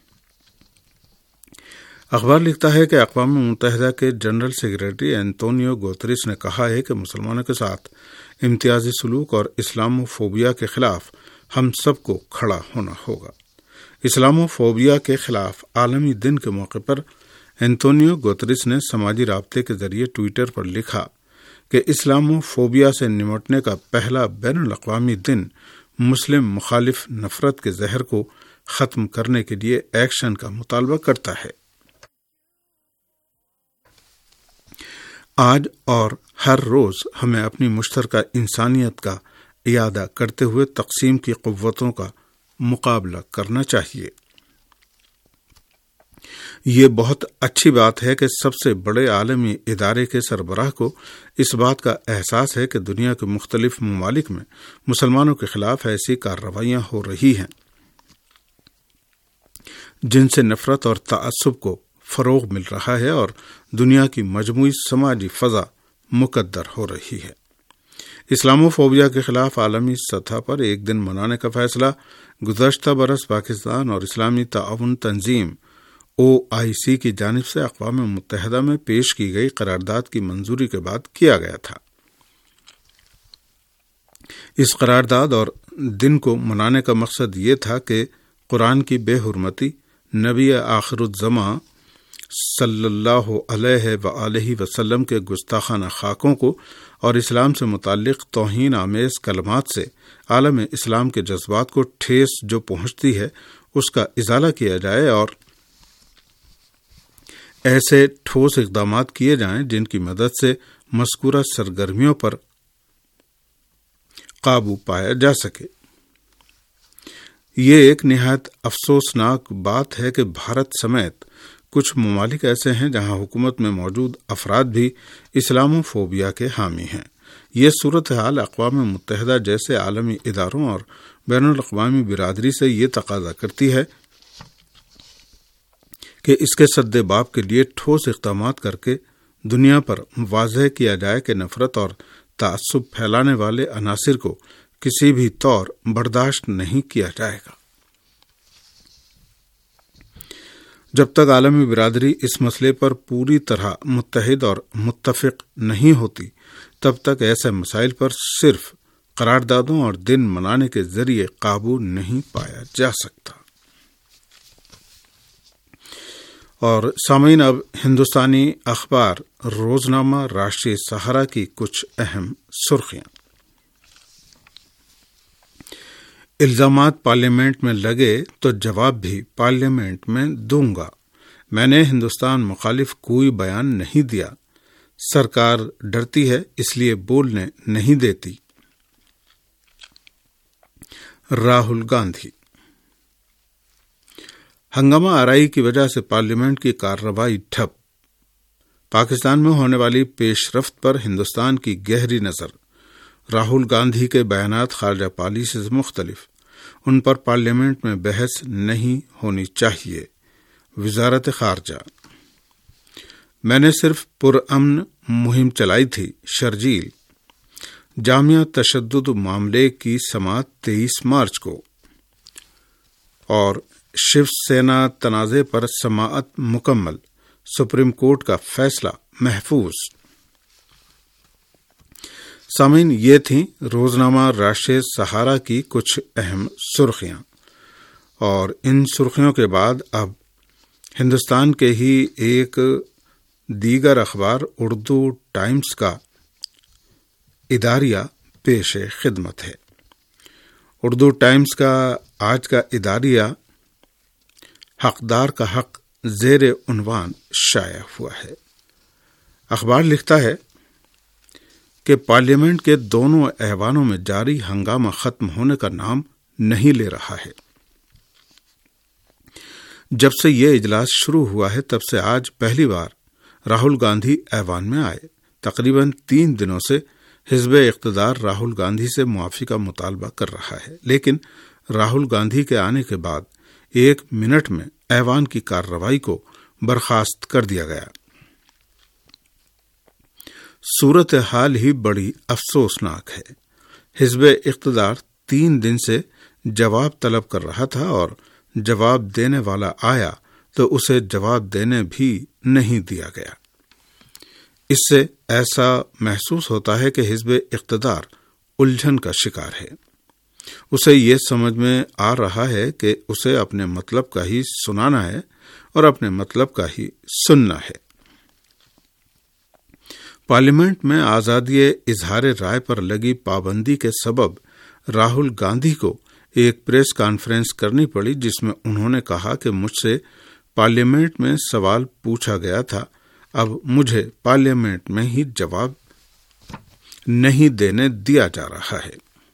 S4: اخبار لکھتا ہے کہ اقوام متحدہ کے جنرل سیکرٹری اینتونیو گوتریس نے کہا ہے کہ مسلمانوں کے ساتھ امتیازی سلوک اور اسلام فوبیا کے خلاف ہم سب کو کھڑا ہونا ہوگا. اسلام فوبیا کے خلاف عالمی دن کے موقع پر اینتونیو گوتریس نے سماجی رابطے کے ذریعے ٹویٹر پر لکھا کہ اسلام فوبیا سے نمٹنے کا پہلا بین الاقوامی دن مسلم مخالف نفرت کے زہر کو ختم کرنے کے لیے ایکشن کا مطالبہ کرتا ہے. آج اور ہر روز ہمیں اپنی مشترکہ انسانیت کا اعادہ کرتے ہوئے تقسیم کی قوتوں کا مقابلہ کرنا چاہیے. یہ بہت اچھی بات ہے کہ سب سے بڑے عالمی ادارے کے سربراہ کو اس بات کا احساس ہے کہ دنیا کے مختلف ممالک میں مسلمانوں کے خلاف ایسی کارروائیاں ہو رہی ہیں جن سے نفرت اور تعصب کو فروغ مل رہا ہے اور دنیا کی مجموعی سماجی فضا مکدر ہو رہی ہے. اسلام فوبیا کے خلاف عالمی سطح پر ایک دن منانے کا فیصلہ گزشتہ برس پاکستان اور اسلامی تعاون تنظیم OIC کی جانب سے اقوام متحدہ میں پیش کی گئی قرارداد کی منظوری کے بعد کیا گیا تھا. اس قرارداد اور دن کو منانے کا مقصد یہ تھا کہ قرآن کی بے حرمتی، نبی آخر الزماں صلی اللہ علیہ وآلہ وسلم کے گستاخانہ خاکوں کو اور اسلام سے متعلق توہین آمیز کلمات سے عالم اسلام کے جذبات کو ٹھیس جو پہنچتی ہے اس کا ازالہ کیا جائے اور ایسے ٹھوس اقدامات کیے جائیں جن کی مدد سے مذکورہ سرگرمیوں پر قابو پایا جا سکے. یہ ایک نہایت افسوسناک بات ہے کہ بھارت سمیت کچھ ممالک ایسے ہیں جہاں حکومت میں موجود افراد بھی اسلام فوبیا کے حامی ہیں. یہ صورتحال اقوام متحدہ جیسے عالمی اداروں اور بین الاقوامی برادری سے یہ تقاضا کرتی ہے کہ اس کے سد باب کے لیے ٹھوس اقدامات کر کے دنیا پر واضح کیا جائے کہ نفرت اور تعصب پھیلانے والے عناصر کو کسی بھی طور برداشت نہیں کیا جائے گا۔ جب تک عالمی برادری اس مسئلے پر پوری طرح متحد اور متفق نہیں ہوتی، تب تک ایسے مسائل پر صرف قراردادوں اور دن منانے کے ذریعے قابو نہیں پایا جا سکتا۔ اور سامعین، اب ہندوستانی اخبار روزنامہ راشٹریہ سہارا کی کچھ اہم سرخیاں۔ الزامات پارلیمنٹ میں لگے تو جواب بھی پارلیمنٹ میں دوں گا۔ میں نے ہندوستان مخالف کوئی بیان نہیں دیا۔ سرکار ڈرتی ہے اس لیے بولنے نہیں دیتی۔ راہل گاندھی۔ ہنگامہ آرائی کی وجہ سے پارلیمنٹ کی کارروائی ٹھپ۔ پاکستان میں ہونے والی پیش رفت پر ہندوستان کی گہری نظر۔ راہل گاندھی کے بیانات خارجہ پالیسی سے مختلف، ان پر پارلیمنٹ میں بحث نہیں ہونی چاہیے۔ وزارت خارجہ۔ میں نے صرف پرامن مہم چلائی تھی۔ شرجیل۔ جامعہ تشدد معاملے کی سماعت 23 مارچ کو، اور شیو سینا تنازع پر سماعت مکمل، سپریم کورٹ کا فیصلہ محفوظ۔ سامعین، یہ تھیں روزنامہ راشٹریہ سہارا کی کچھ اہم سرخیاں، اور ان سرخیوں کے بعد اب ہندوستان کے ہی ایک دیگر اخبار اردو ٹائمز کا اداریہ پیش خدمت ہے۔ اردو ٹائمز کا آج کا اداریہ حقدار کا حق زیر عنوان شائع ہوا ہے۔ اخبار لکھتا ہے کہ پارلیمنٹ کے دونوں ایوانوں میں جاری ہنگامہ ختم ہونے کا نام نہیں لے رہا ہے۔ جب سے یہ اجلاس شروع ہوا ہے تب سے آج پہلی بار راہل گاندھی ایوان میں آئے۔ تقریباً 3 دنوں سے حزب اقتدار راہل گاندھی سے معافی کا مطالبہ کر رہا ہے، لیکن راہل گاندھی کے آنے کے بعد 1 منٹ میں ایوان کی کارروائی کو برخاست کر دیا گیا۔ صورتحال ہی بڑی افسوسناک ہے۔ حزب اقتدار 3 دن سے جواب طلب کر رہا تھا، اور جواب دینے والا آیا تو اسے جواب دینے بھی نہیں دیا گیا۔ اس سے ایسا محسوس ہوتا ہے کہ حزب اقتدار الجھن کا شکار ہے۔ اسے یہ سمجھ میں آ رہا ہے کہ اسے اپنے مطلب کا ہی سنانا ہے اور اپنے مطلب کا ہی سننا ہے۔ پارلیمنٹ میں آزادی اظہار رائے پر لگی پابندی کے سبب راہل گاندھی کو ایک پریس کانفرنس کرنی پڑی، جس میں انہوں نے کہا کہ مجھ سے پارلیمنٹ میں سوال پوچھا گیا تھا، اب مجھے پارلیمنٹ میں ہی جواب نہیں دینے دیا جا رہا ہے۔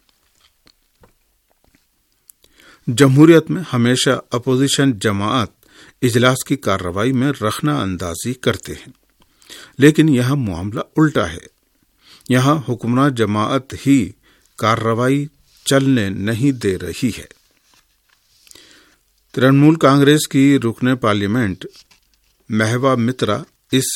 S4: جمہوریت میں ہمیشہ اپوزیشن جماعت اجلاس کی کارروائی میں رخنہ اندازی کرتے ہیں، لیکن یہاں معاملہ الٹا ہے۔ یہاں حکمراں جماعت ہی کارروائی چلنے نہیں دے رہی ہے۔ ترنمول کانگریس کی رکن پارلیمنٹ مہوا مترا اس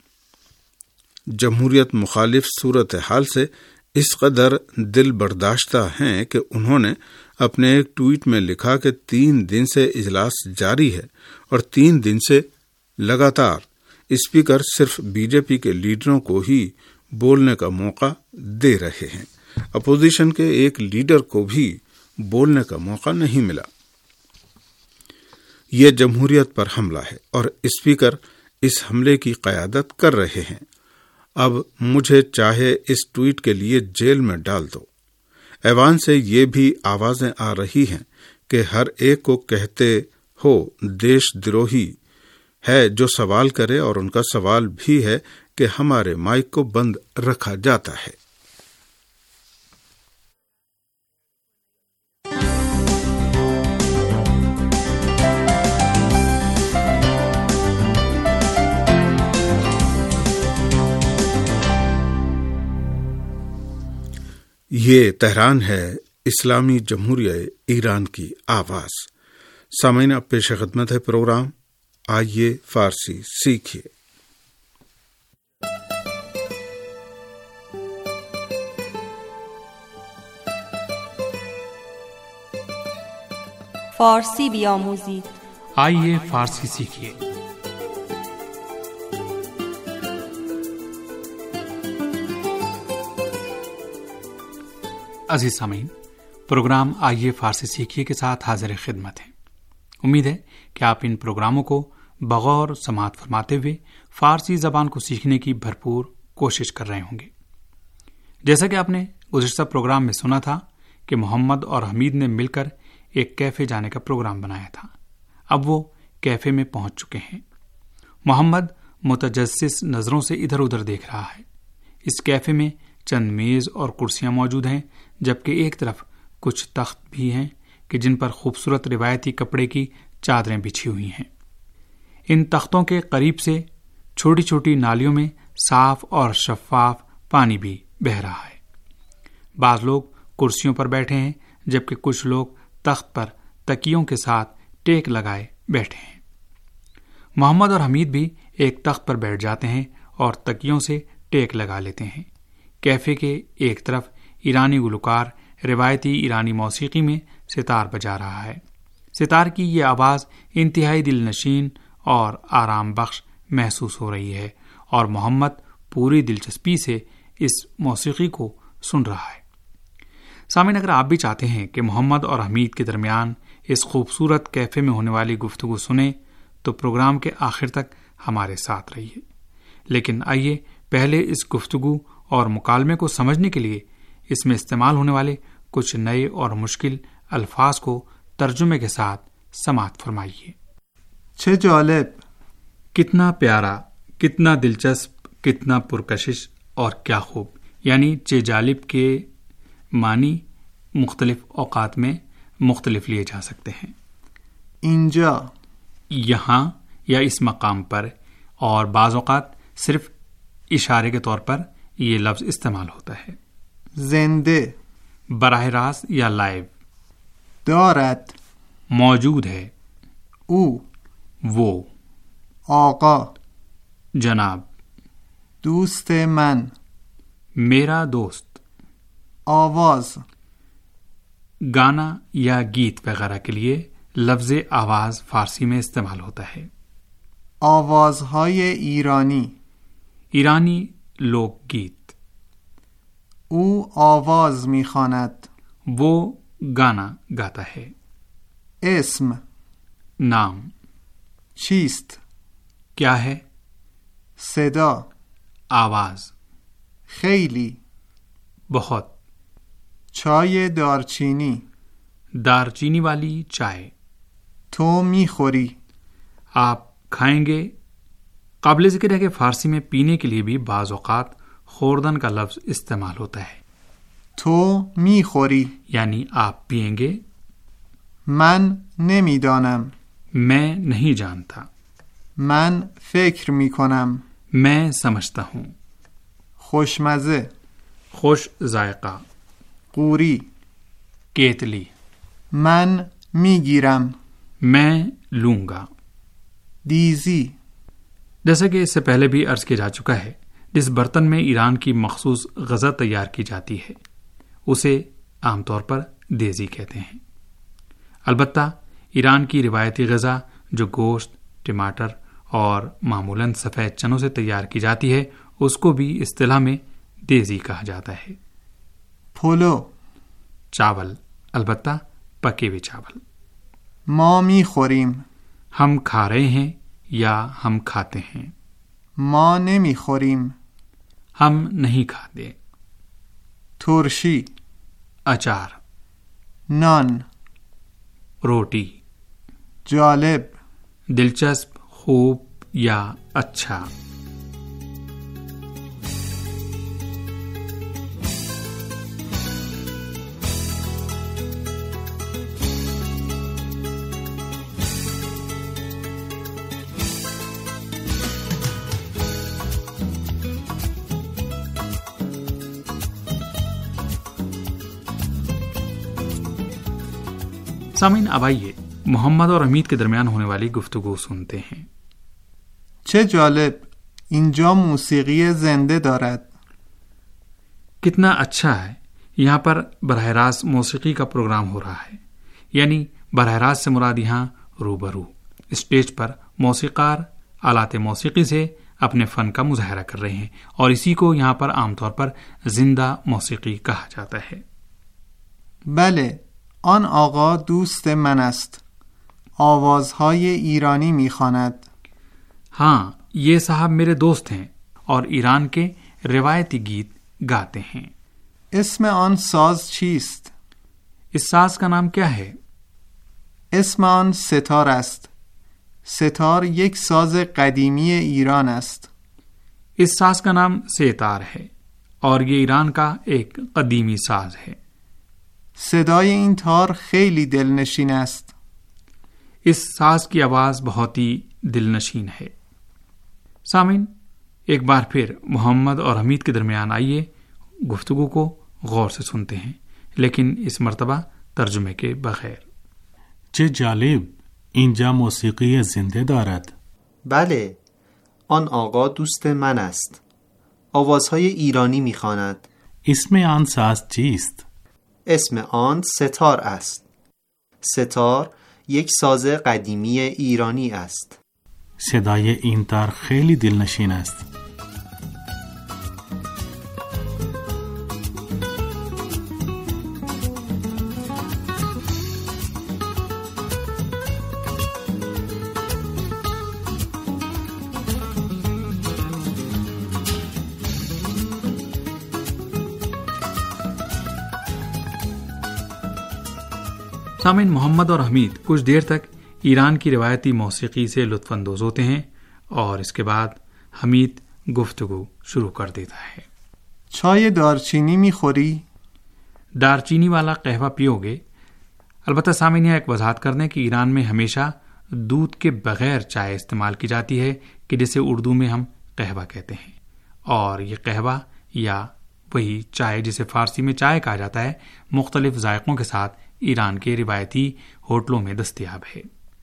S4: جمہوریت مخالف صورتحال سے اس قدر دل برداشتہ ہیں کہ انہوں نے اپنے ایک ٹویٹ میں لکھا کہ 3 دن سے اجلاس جاری ہے اور 3 دن سے لگاتار اسپیکر صرف بی جے پی کے لیڈروں کو ہی بولنے کا موقع دے رہے ہیں، اپوزیشن کے ایک لیڈر کو بھی بولنے کا موقع نہیں ملا۔ یہ جمہوریت پر حملہ ہے اور اسپیکر اس حملے کی قیادت کر رہے ہیں۔ اب مجھے چاہے اس ٹویٹ کے لیے جیل میں ڈال دو۔ ایوان سے یہ بھی آوازیں آ رہی ہیں کہ ہر ایک کو کہتے ہو دیش دروہی ہے جو سوال کرے، اور ان کا سوال بھی ہے کہ ہمارے مائک کو بند رکھا جاتا ہے۔ یہ تہران ہے، اسلامی جمہوریہ ایران کی آواز۔ سامعین، اب پیش خدمت ہے پروگرام آئیے فارسی سیکھیے۔
S8: فارسی بیاموزید،
S1: آئیے فارسی سیکھیے۔ عزیز سامعین، پروگرام آئیے فارسی سیکھیے کے ساتھ حاضر خدمت ہیں۔ امید ہے کہ آپ ان پروگراموں کو بغور سماعت فرماتے ہوئے فارسی زبان کو سیکھنے کی بھرپور کوشش کر رہے ہوں گے۔ جیسا کہ آپ نے گزشتہ پروگرام میں سنا تھا کہ محمد اور حمید نے مل کر ایک کیفے جانے کا پروگرام بنایا تھا۔ اب وہ کیفے میں پہنچ چکے ہیں۔ محمد متجسس نظروں سے ادھر ادھر دیکھ رہا ہے۔ اس کیفے میں چند میز اور کرسیاں موجود ہیں، جبکہ ایک طرف کچھ تخت بھی ہیں کہ جن پر خوبصورت روایتی کپڑے کی چادریں بچھی ہوئی ہیں۔ ان تختوں کے قریب سے چھوٹی چھوٹی نالیوں میں صاف اور شفاف پانی بھی بہہ رہا ہے۔ بعض لوگ کرسیوں پر بیٹھے ہیں، جبکہ کچھ لوگ تخت پر تکیوں کے ساتھ ٹیک لگائے بیٹھے ہیں۔ محمد اور حمید بھی ایک تخت پر بیٹھ جاتے ہیں اور تکیوں سے ٹیک لگا لیتے ہیں۔ کیفے کے ایک طرف ایرانی گلوکار روایتی ایرانی موسیقی میں ستار بجا رہا ہے۔ ستار کی یہ آواز انتہائی دل نشین اور آرام بخش محسوس ہو رہی ہے، اور محمد پوری دلچسپی سے اس موسیقی کو سن رہا ہے۔ سامعین، اگر آپ بھی چاہتے ہیں کہ محمد اور حمید کے درمیان اس خوبصورت کیفے میں ہونے والی گفتگو سنیں تو پروگرام کے آخر تک ہمارے ساتھ رہیے۔ لیکن آئیے پہلے اس گفتگو اور مکالمے کو سمجھنے کے لیے اس میں استعمال ہونے والے کچھ نئے اور مشکل الفاظ کو ترجمے کے ساتھ سماعت فرمائیے۔
S9: چه جالب،
S1: کتنا پیارا، کتنا دلچسپ، کتنا پرکشش اور کیا خوب، یعنی چه جالب کے معنی مختلف اوقات میں مختلف لیے جا سکتے ہیں۔
S9: اینجا،
S1: یہاں یا اس مقام پر، اور بعض اوقات صرف اشارے کے طور پر یہ لفظ استعمال ہوتا ہے۔
S9: زنده،
S1: براہ راست یا لائیو۔
S9: دارد،
S1: موجود ہے۔
S9: او،
S1: وہ۔
S9: آقا،
S1: جناب۔
S9: دوست من،
S1: میرا دوست۔
S9: آواز،
S1: گانا یا گیت وغیرہ کے لیے لفظ آواز فارسی میں استعمال ہوتا ہے۔
S9: آوازهای ایرانی،
S1: ایرانی لوک گیت۔
S9: او آواز میخواند،
S1: وہ گانا گاتا ہے۔
S9: اسم،
S1: نام۔
S9: چیست،
S1: کیا ہے؟
S9: صدا،
S1: آواز۔
S9: خیلی،
S1: بہت۔
S9: چای دارچینی،
S1: دار چینی والی چائے۔
S9: تو میخوری،
S1: آپ کھائیں گے۔ قابل ذکر ہے کہ فارسی میں پینے کے لیے بھی بعض اوقات خوردن کا لفظ استعمال ہوتا ہے۔
S9: تو میخوری،
S1: یعنی آپ پیئیں گے۔
S9: من نمیدانم،
S1: میں نہیں جانتا۔
S9: من فکر میکنم،
S1: میں سمجھتا ہوں۔
S9: خوشمزه،
S1: خوش ذائقہ۔
S9: قوری،
S1: کیتلی۔
S9: من میگیرم،
S1: میں لوں گا۔
S9: دیزی،
S1: جیسا کہ اس سے پہلے بھی عرض کیا جا چکا ہے، جس برتن میں ایران کی مخصوص غذا تیار کی جاتی ہے اسے عام طور پر دیزی کہتے ہیں۔ البتہ ایران کی روایتی غذا جو گوشت، ٹماٹر اور معمولاً سفید چنوں سے تیار کی جاتی ہے اس کو بھی اصطلاح میں دیزی کہا جاتا ہے۔
S9: پولو،
S1: چاول، البتہ پکے ہوئے چاول۔
S9: ما میخوریم،
S1: ہم کھا رہے ہیں یا ہم کھاتے ہیں۔
S9: ما نمیخوریم،
S1: ہم نہیں کھاتے۔
S9: ترشی،
S1: اچار۔
S9: نان،
S1: روٹی۔
S9: جالب،
S1: دلچسپ، خوب یا اچھا۔ سامعین اب آئیے محمد اور حمید کے درمیان ہونے والی گفتگو سنتے ہیں۔
S9: چه جالب، اینجا موسیقی زنده دارد.
S1: کتنا اچھا ہے، یہاں پر براہ راست موسیقی کا پروگرام ہو رہا ہے، یعنی براہ راست سے مراد یہاں روبرو اسٹیج پر موسیقار آلات موسیقی سے اپنے فن کا مظاہرہ کر رہے ہیں، اور اسی کو یہاں پر عام طور پر زندہ موسیقی کہا جاتا ہے۔
S9: بله، آن آقا دوست من است. آوازهای ایرانی میخواند.
S1: ہاں، یہ صاحب میرے دوست ہیں اور ایران کے روایتی گیت گاتے ہیں۔
S9: اسم آن ساز چیست؟
S1: اس ساز کا نام کیا ہے؟
S9: اسم آن ستار است. ستار یک ساز قدیمی ایران است.
S1: اس ساز کا نام سیتار ہے اور یہ ایران کا ایک قدیمی ساز ہے۔
S9: صدای این تار خیلی دلنشین است.
S1: اس ساز کی آواز بہت ہی دلنشین ہے۔ سامعین، ایک بار پھر محمد اور حمید کے درمیان آئیے گفتگو کو غور سے سنتے ہیں، لیکن اس مرتبہ ترجمے کے بغیر۔
S10: چه جالب، اینجا موسیقی زنده دارد.
S11: بله، آن آقا دوست من است. آوازهای ایرانی میخواند.
S10: اسم آن ساز چیست؟
S11: اسم آن ستار است. ستار یک ساز قدیمی ایرانی است.
S10: صدای این تار خیلی دلنشین است.
S1: سامعین، محمد اور حمید کچھ دیر تک ایران کی روایتی موسیقی سے لطف اندوز ہوتے ہیں اور اس کے بعد حمید گفتگو شروع کر دیتا ہے۔
S9: چای دارچینی میخوری؟
S1: دارچینی والا قہوہ پیو گے؟ البتہ سامعین، یہ ایک وضاحت کر دیں کہ ایران میں ہمیشہ دودھ کے بغیر چائے استعمال کی جاتی ہے کہ جسے اردو میں ہم قہوہ کہتے ہیں، اور یہ قہوہ یا وہی چائے جسے فارسی میں چائے کہا جاتا ہے مختلف ذائقوں کے ساتھ ایران کے روایتی ہوٹلوں میں دستیاب ہے۔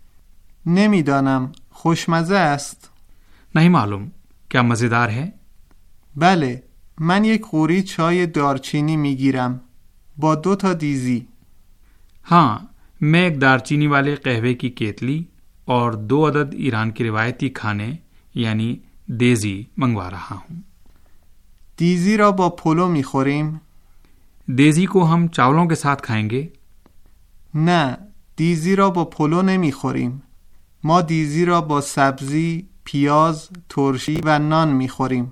S9: نمیدانم، خوشمزه است.
S1: نہیں معلوم، کیا مزیدار ہے؟
S9: بله، من یک قوری چای دارچینی میگیرم با 2 دیزی.
S1: ہاں، میں ایک دارچینی والے قہوے کی کیتلی اور 2 عدد ایران کے روایتی کھانے یعنی دیزی منگوا رہا ہوں۔
S9: دیزی را با پلو میخوریم؟
S1: دیزی کو ہم چاولوں کے ساتھ کھائیں گے؟
S9: نه، دیزی را با پلو نمیخوریم. ما دیزی را با سبزی، پیاز، ترشی و نان میخوریم.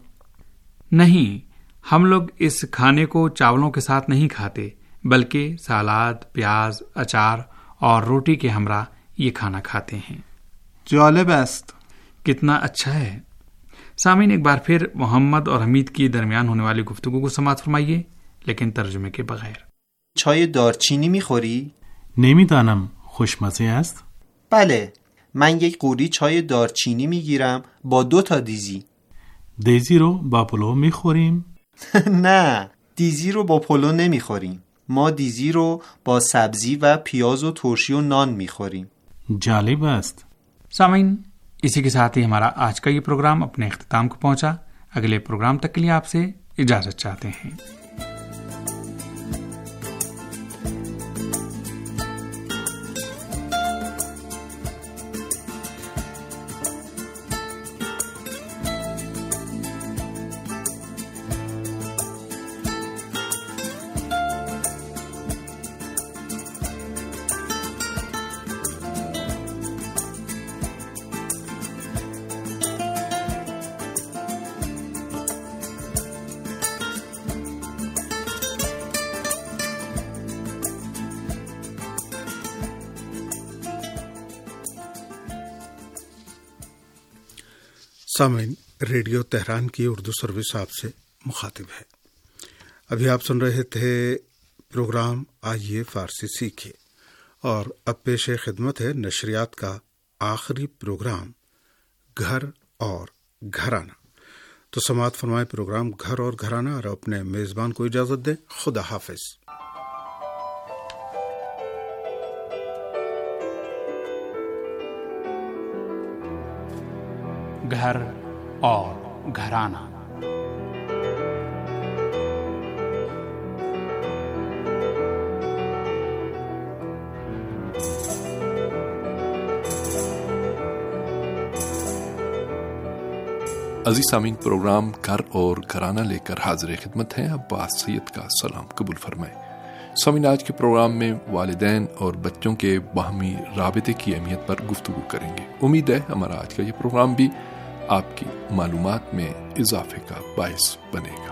S1: نہیں، ہم لوگ اس کھانے کو چاولوں کے ساتھ نہیں کھاتے، بلکہ سالاد، پیاز، اچار اور روٹی کے ہمراہ یہ کھانا کھاتے ہیں۔
S9: جالب است.
S1: کتنا اچھا ہے۔ سامعین، ایک بار پھر محمد اور حمید کی درمیان ہونے والی گفتگو کو سماعت فرمائیے، لیکن ترجمے کے بغیر۔
S11: چای دارچینی میخوری؟
S10: نمیدانم، خوشمزه است.
S11: بله، من یک قوری چای دارچینی میگیرم با 2 دیزی.
S10: دیزی رو با پلو میخوریم؟
S11: نه، دیزی رو با پلو نمیخوریم. ما دیزی رو با سبزی و پیاز و ترشی و نان میخوریم.
S10: جالب است.
S1: سامعین، اسی کے ساتھ ہی ہمارا آج کا یہ پروگرام اپنے اختتام کو پہنچا۔ اگلے پروگرام تک کے لیے آپ سے اجازت چاہتے ہیں۔
S4: سامعین، ریڈیو تہران کی اردو سروس آپ سے مخاطب ہے۔ ابھی آپ سن رہے تھے پروگرام آئیے فارسی سیکھیے، اور اب پیش خدمت ہے نشریات کا آخری پروگرام گھر اور گھرانہ۔ تو سماعت فرمائے پروگرام گھر اور گھرانہ، اور اپنے میزبان کو اجازت دیں۔ خدا حافظ۔
S1: گھر اور گھرانہ۔
S12: عزیز سامعین، پروگرام گھر اور گھرانہ لے کر حاضر خدمت ہیں۔ عباس سید کا سلام قبول فرمائیں۔ سامعین، آج کے پروگرام میں والدین اور بچوں کے باہمی رابطے کی اہمیت پر گفتگو کریں گے۔ امید ہے ہمارا آج کا یہ پروگرام بھی آپ کی معلومات میں اضافے کا باعث بنے گا۔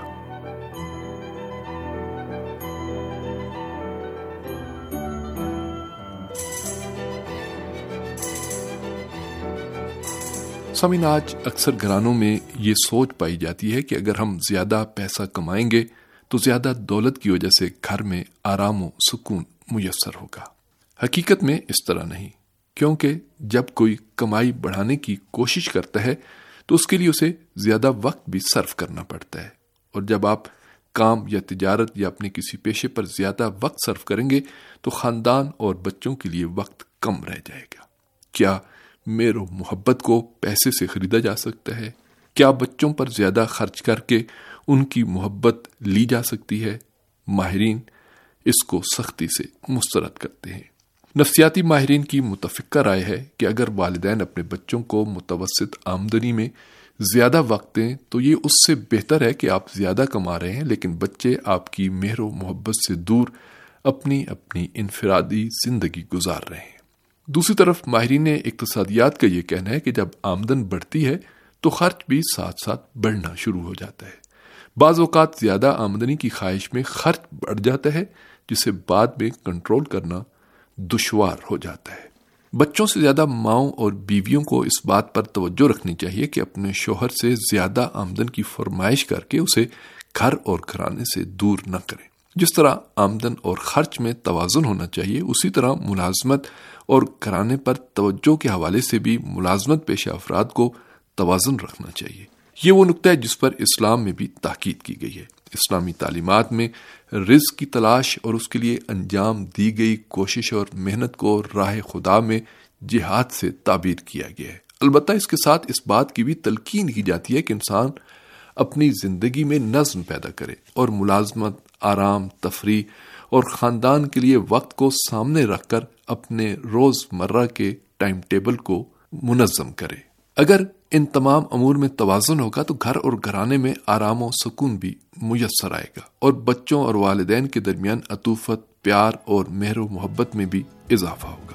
S12: سامعین، آج اکثر گھرانوں میں یہ سوچ پائی جاتی ہے کہ اگر ہم زیادہ پیسہ کمائیں گے تو زیادہ دولت کی وجہ سے گھر میں آرام و سکون میسر ہوگا۔ حقیقت میں اس طرح نہیں، کیونکہ جب کوئی کمائی بڑھانے کی کوشش کرتا ہے تو اس کے لیے اسے زیادہ وقت بھی صرف کرنا پڑتا ہے، اور جب آپ کام یا تجارت یا اپنے کسی پیشے پر زیادہ وقت صرف کریں گے تو خاندان اور بچوں کے لیے وقت کم رہ جائے گا۔ کیا مہر و محبت کو پیسے سے خریدا جا سکتا ہے؟ کیا بچوں پر زیادہ خرچ کر کے ان کی محبت لی جا سکتی ہے؟ ماہرین اس کو سختی سے مسترد کرتے ہیں۔ نفسیاتی ماہرین کی متفقہ رائے ہے کہ اگر والدین اپنے بچوں کو متوسط آمدنی میں زیادہ وقت دیں تو یہ اس سے بہتر ہے کہ آپ زیادہ کما رہے ہیں لیکن بچے آپ کی مہر و محبت سے دور اپنی انفرادی زندگی گزار رہے ہیں۔ دوسری طرف ماہرین اقتصادیات کا یہ کہنا ہے کہ جب آمدن بڑھتی ہے تو خرچ بھی ساتھ ساتھ بڑھنا شروع ہو جاتا ہے۔ بعض اوقات زیادہ آمدنی کی خواہش میں خرچ بڑھ جاتا ہے جسے بعد میں کنٹرول کرنا دشوار ہو جاتا ہے۔ بچوں سے زیادہ ماؤں اور بیویوں کو اس بات پر توجہ رکھنی چاہیے کہ اپنے شوہر سے زیادہ آمدن کی فرمائش کر کے اسے گھر اور گھرانے سے دور نہ کریں۔ جس طرح آمدن اور خرچ میں توازن ہونا چاہیے، اسی طرح ملازمت اور گھرانے پر توجہ کے حوالے سے بھی ملازمت پیشہ افراد کو توازن رکھنا چاہیے۔ یہ وہ نقطہ ہے جس پر اسلام میں بھی تاکید کی گئی ہے۔ اسلامی تعلیمات میں رزق کی تلاش اور اس کے لیے انجام دی گئی کوشش اور محنت کو راہ خدا میں جہاد سے تعبیر کیا گیا ہے۔ البتہ اس کے ساتھ اس بات کی بھی تلقین کی جاتی ہے کہ انسان اپنی زندگی میں نظم پیدا کرے اور ملازمت، آرام، تفریح اور خاندان کے لیے وقت کو سامنے رکھ کر اپنے روز مرہ کے ٹائم ٹیبل کو منظم کرے۔ اگر ان تمام امور میں توازن ہوگا تو گھر اور گھرانے میں آرام و سکون بھی میسر آئے گا اور بچوں اور والدین کے درمیان عطوفت، پیار اور مہر و محبت میں بھی اضافہ ہوگا۔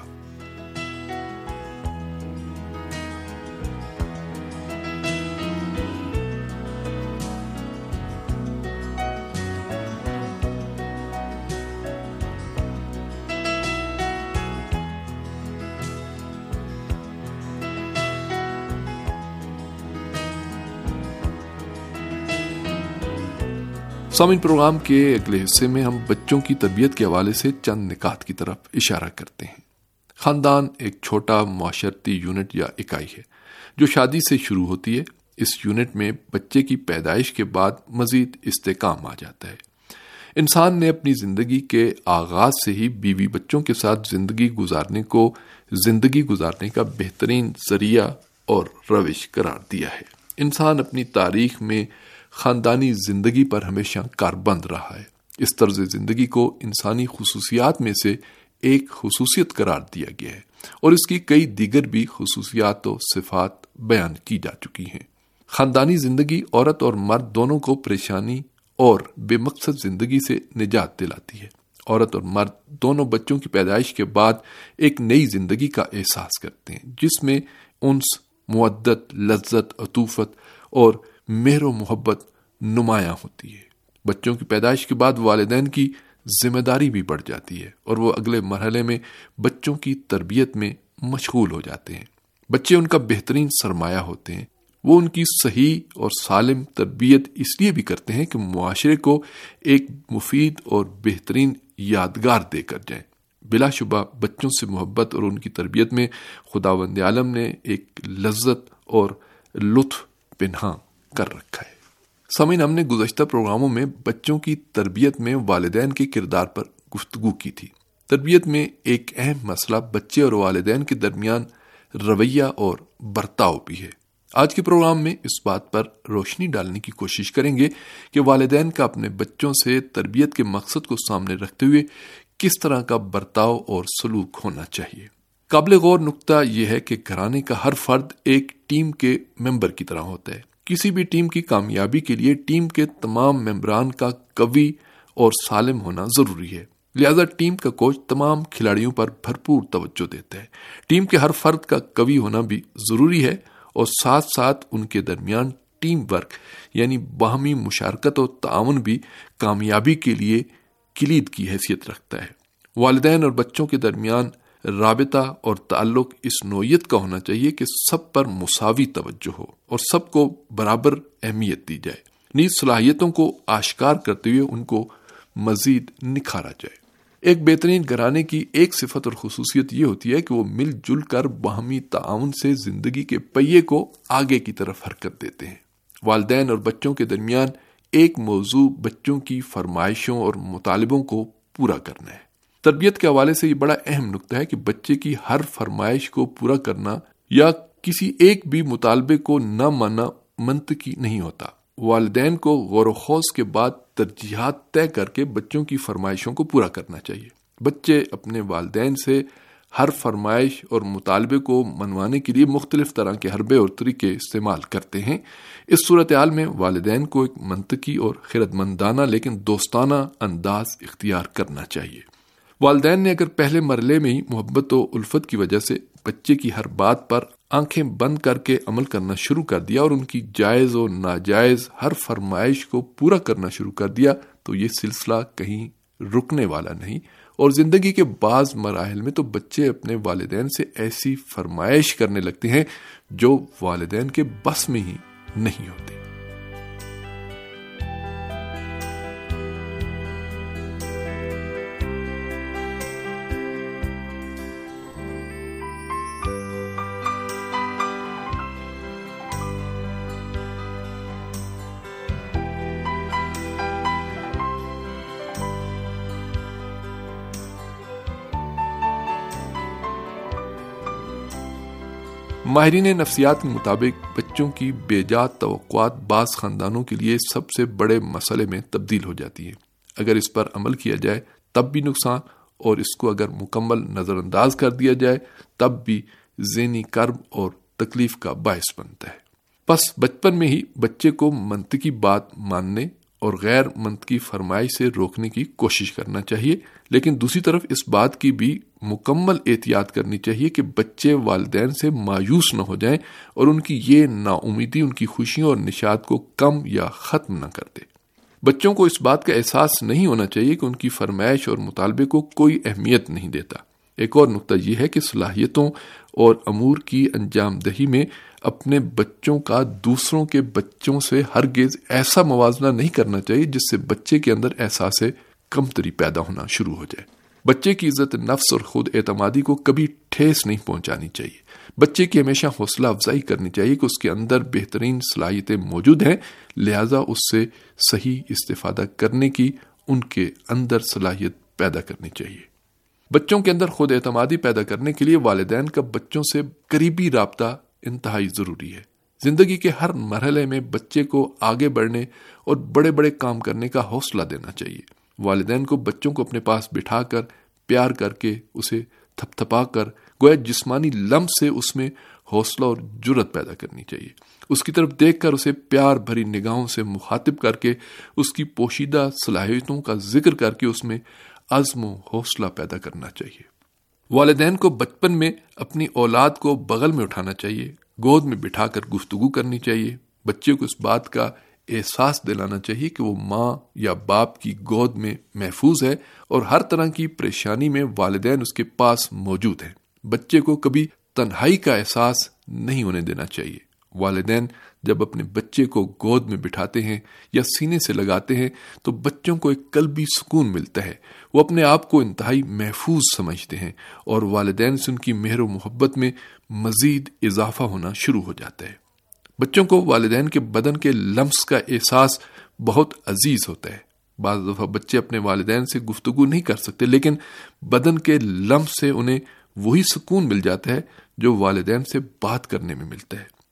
S12: سامعین، پروگرام کے اگلے حصے میں ہم بچوں کی تربیت کے حوالے سے چند نکات کی طرف اشارہ کرتے ہیں۔ خاندان ایک چھوٹا معاشرتی یونٹ یا اکائی ہے جو شادی سے شروع ہوتی ہے۔ اس یونٹ میں بچے کی پیدائش کے بعد مزید استحکام آ جاتا ہے۔ انسان نے اپنی زندگی کے آغاز سے ہی بیوی بچوں کے ساتھ زندگی گزارنے کا بہترین ذریعہ اور روش قرار دیا ہے۔ انسان اپنی تاریخ میں خاندانی زندگی پر ہمیشہ کاربند رہا ہے۔ اس طرز زندگی کو انسانی خصوصیات میں سے ایک خصوصیت قرار دیا گیا ہے اور اس کی کئی دیگر بھی خصوصیات و صفات بیان کی جا چکی ہیں۔ خاندانی زندگی عورت اور مرد دونوں کو پریشانی اور بے مقصد زندگی سے نجات دلاتی ہے۔ عورت اور مرد دونوں بچوں کی پیدائش کے بعد ایک نئی زندگی کا احساس کرتے ہیں جس میں انس، مودت، لذت، عطوفت اور مہر و محبت نمایاں ہوتی ہے۔ بچوں کی پیدائش کے بعد والدین کی ذمہ داری بھی بڑھ جاتی ہے اور وہ اگلے مرحلے میں بچوں کی تربیت میں مشغول ہو جاتے ہیں۔ بچے ان کا بہترین سرمایہ ہوتے ہیں۔ وہ ان کی صحیح اور سالم تربیت اس لیے بھی کرتے ہیں کہ معاشرے کو ایک مفید اور بہترین یادگار دے کر جائیں۔ بلا شبہ بچوں سے محبت اور ان کی تربیت میں خداوند عالم نے ایک لذت اور لطف پنہاں کر رکھا ہے۔ سامعین، ہم نے گزشتہ پروگراموں میں بچوں کی تربیت میں والدین کے کردار پر گفتگو کی تھی۔ تربیت میں ایک اہم مسئلہ بچے اور والدین کے درمیان رویہ اور برتاؤ بھی ہے۔ آج کے پروگرام میں اس بات پر روشنی ڈالنے کی کوشش کریں گے کہ والدین کا اپنے بچوں سے تربیت کے مقصد کو سامنے رکھتے ہوئے کس طرح کا برتاؤ اور سلوک ہونا چاہیے۔ قابل غور نقطہ یہ ہے کہ گھرانے کا ہر فرد ایک ٹیم کے ممبر کی طرح ہوتا ہے۔ کسی بھی ٹیم کی کامیابی کے لیے ٹیم کے تمام ممبران کا قوی اور سالم ہونا ضروری ہے، لہذا ٹیم کا کوچ تمام کھلاڑیوں پر بھرپور توجہ دیتا ہے۔ ٹیم کے ہر فرد کا قوی ہونا بھی ضروری ہے اور ساتھ ساتھ ان کے درمیان ٹیم ورک یعنی باہمی مشارکت اور تعاون بھی کامیابی کے لیے کلید کی حیثیت رکھتا ہے۔ والدین اور بچوں کے درمیان رابطہ اور تعلق اس نوعیت کا ہونا چاہیے کہ سب پر مساوی توجہ ہو اور سب کو برابر اہمیت دی جائے، نیز صلاحیتوں کو آشکار کرتے ہوئے ان کو مزید نکھارا جائے۔ ایک بہترین گھرانے کی ایک صفت اور خصوصیت یہ ہوتی ہے کہ وہ مل جل کر باہمی تعاون سے زندگی کے پہیے کو آگے کی طرف حرکت دیتے ہیں۔ والدین اور بچوں کے درمیان ایک موضوع بچوں کی فرمائشوں اور مطالبوں کو پورا کرنا ہے۔ تربیت کے حوالے سے یہ بڑا اہم نقطہ ہے کہ بچے کی ہر فرمائش کو پورا کرنا یا کسی ایک بھی مطالبے کو نہ ماننا منطقی نہیں ہوتا۔ والدین کو غور و خوض کے بعد ترجیحات طے کر کے بچوں کی فرمائشوں کو پورا کرنا چاہیے۔ بچے اپنے والدین سے ہر فرمائش اور مطالبے کو منوانے کے لیے مختلف طرح کے حربے اور طریقے استعمال کرتے ہیں۔ اس صورتحال میں والدین کو ایک منطقی اور خردمندانہ لیکن دوستانہ انداز اختیار کرنا چاہیے۔ والدین نے اگر پہلے مرحلے میں ہی محبت و الفت کی وجہ سے بچے کی ہر بات پر آنکھیں بند کر کے عمل کرنا شروع کر دیا اور ان کی جائز و ناجائز ہر فرمائش کو پورا کرنا شروع کر دیا تو یہ سلسلہ کہیں رکنے والا نہیں، اور زندگی کے بعض مراحل میں تو بچے اپنے والدین سے ایسی فرمائش کرنے لگتے ہیں جو والدین کے بس میں ہی نہیں ہوتے۔ ماہرین نفسیات کے مطابق بچوں کی بے جا توقعات بعض خاندانوں کے لیے سب سے بڑے مسئلے میں تبدیل ہو جاتی ہیں۔ اگر اس پر عمل کیا جائے تب بھی نقصان، اور اس کو اگر مکمل نظر انداز کر دیا جائے تب بھی ذہنی کرب اور تکلیف کا باعث بنتا ہے۔ پس بچپن میں ہی بچے کو منطقی بات ماننے اور غیر منطقی فرمائش سے روکنے کی کوشش کرنا چاہیے، لیکن دوسری طرف اس بات کی بھی مکمل احتیاط کرنی چاہیے کہ بچے والدین سے مایوس نہ ہو جائیں اور ان کی یہ نا امیدی ان کی خوشیوں اور نشاط کو کم یا ختم نہ کر دے۔ بچوں کو اس بات کا احساس نہیں ہونا چاہیے کہ ان کی فرمائش اور مطالبے کو کوئی اہمیت نہیں دیتا۔ ایک اور نقطہ یہ ہے کہ صلاحیتوں اور امور کی انجام دہی میں اپنے بچوں کا دوسروں کے بچوں سے ہرگز ایسا موازنہ نہیں کرنا چاہیے جس سے بچے کے اندر احساس کمتری پیدا ہونا شروع ہو جائے۔ بچے کی عزت نفس اور خود اعتمادی کو کبھی ٹھیس نہیں پہنچانی چاہیے۔ بچے کی ہمیشہ حوصلہ افزائی کرنی چاہیے کہ اس کے اندر بہترین صلاحیتیں موجود ہیں، لہذا اس سے صحیح استفادہ کرنے کی ان کے اندر صلاحیت پیدا کرنی چاہیے۔ بچوں کے اندر خود اعتمادی پیدا کرنے کے لیے والدین کا بچوں سے قریبی رابطہ انتہائی ضروری ہے۔ زندگی کے ہر مرحلے میں بچے کو آگے بڑھنے اور بڑے بڑے کام کرنے کا حوصلہ دینا چاہیے۔ والدین کو بچوں کو اپنے پاس بٹھا کر پیار کر کے اسے تھپ تھپا کر گویا جسمانی لمس سے اس میں حوصلہ اور جرأت پیدا کرنی چاہیے۔ اس کی طرف دیکھ کر اسے پیار بھری نگاہوں سے مخاطب کر کے اس کی پوشیدہ صلاحیتوں کا ذکر کر کے اس میں عزم و حوصلہ پیدا کرنا چاہیے۔ والدین کو بچپن میں اپنی اولاد کو بغل میں اٹھانا چاہیے، گود میں بٹھا کر گفتگو کرنی چاہیے۔ بچے کو اس بات کا احساس دلانا چاہیے کہ وہ ماں یا باپ کی گود میں محفوظ ہے اور ہر طرح کی پریشانی میں والدین اس کے پاس موجود ہیں۔ بچے کو کبھی تنہائی کا احساس نہیں ہونے دینا چاہیے۔ والدین جب اپنے بچے کو گود میں بٹھاتے ہیں یا سینے سے لگاتے ہیں تو بچوں کو ایک قلبی سکون ملتا ہے، وہ اپنے آپ کو انتہائی محفوظ سمجھتے ہیں اور والدین سے ان کی مہر و محبت میں مزید اضافہ ہونا شروع ہو جاتا ہے۔ بچوں کو والدین کے بدن کے لمس کا احساس بہت عزیز ہوتا ہے۔ بعض دفعہ بچے اپنے والدین سے گفتگو نہیں کر سکتے، لیکن بدن کے لمس سے انہیں وہی سکون مل جاتا ہے جو والدین سے بات کرنے میں ملتا ہے۔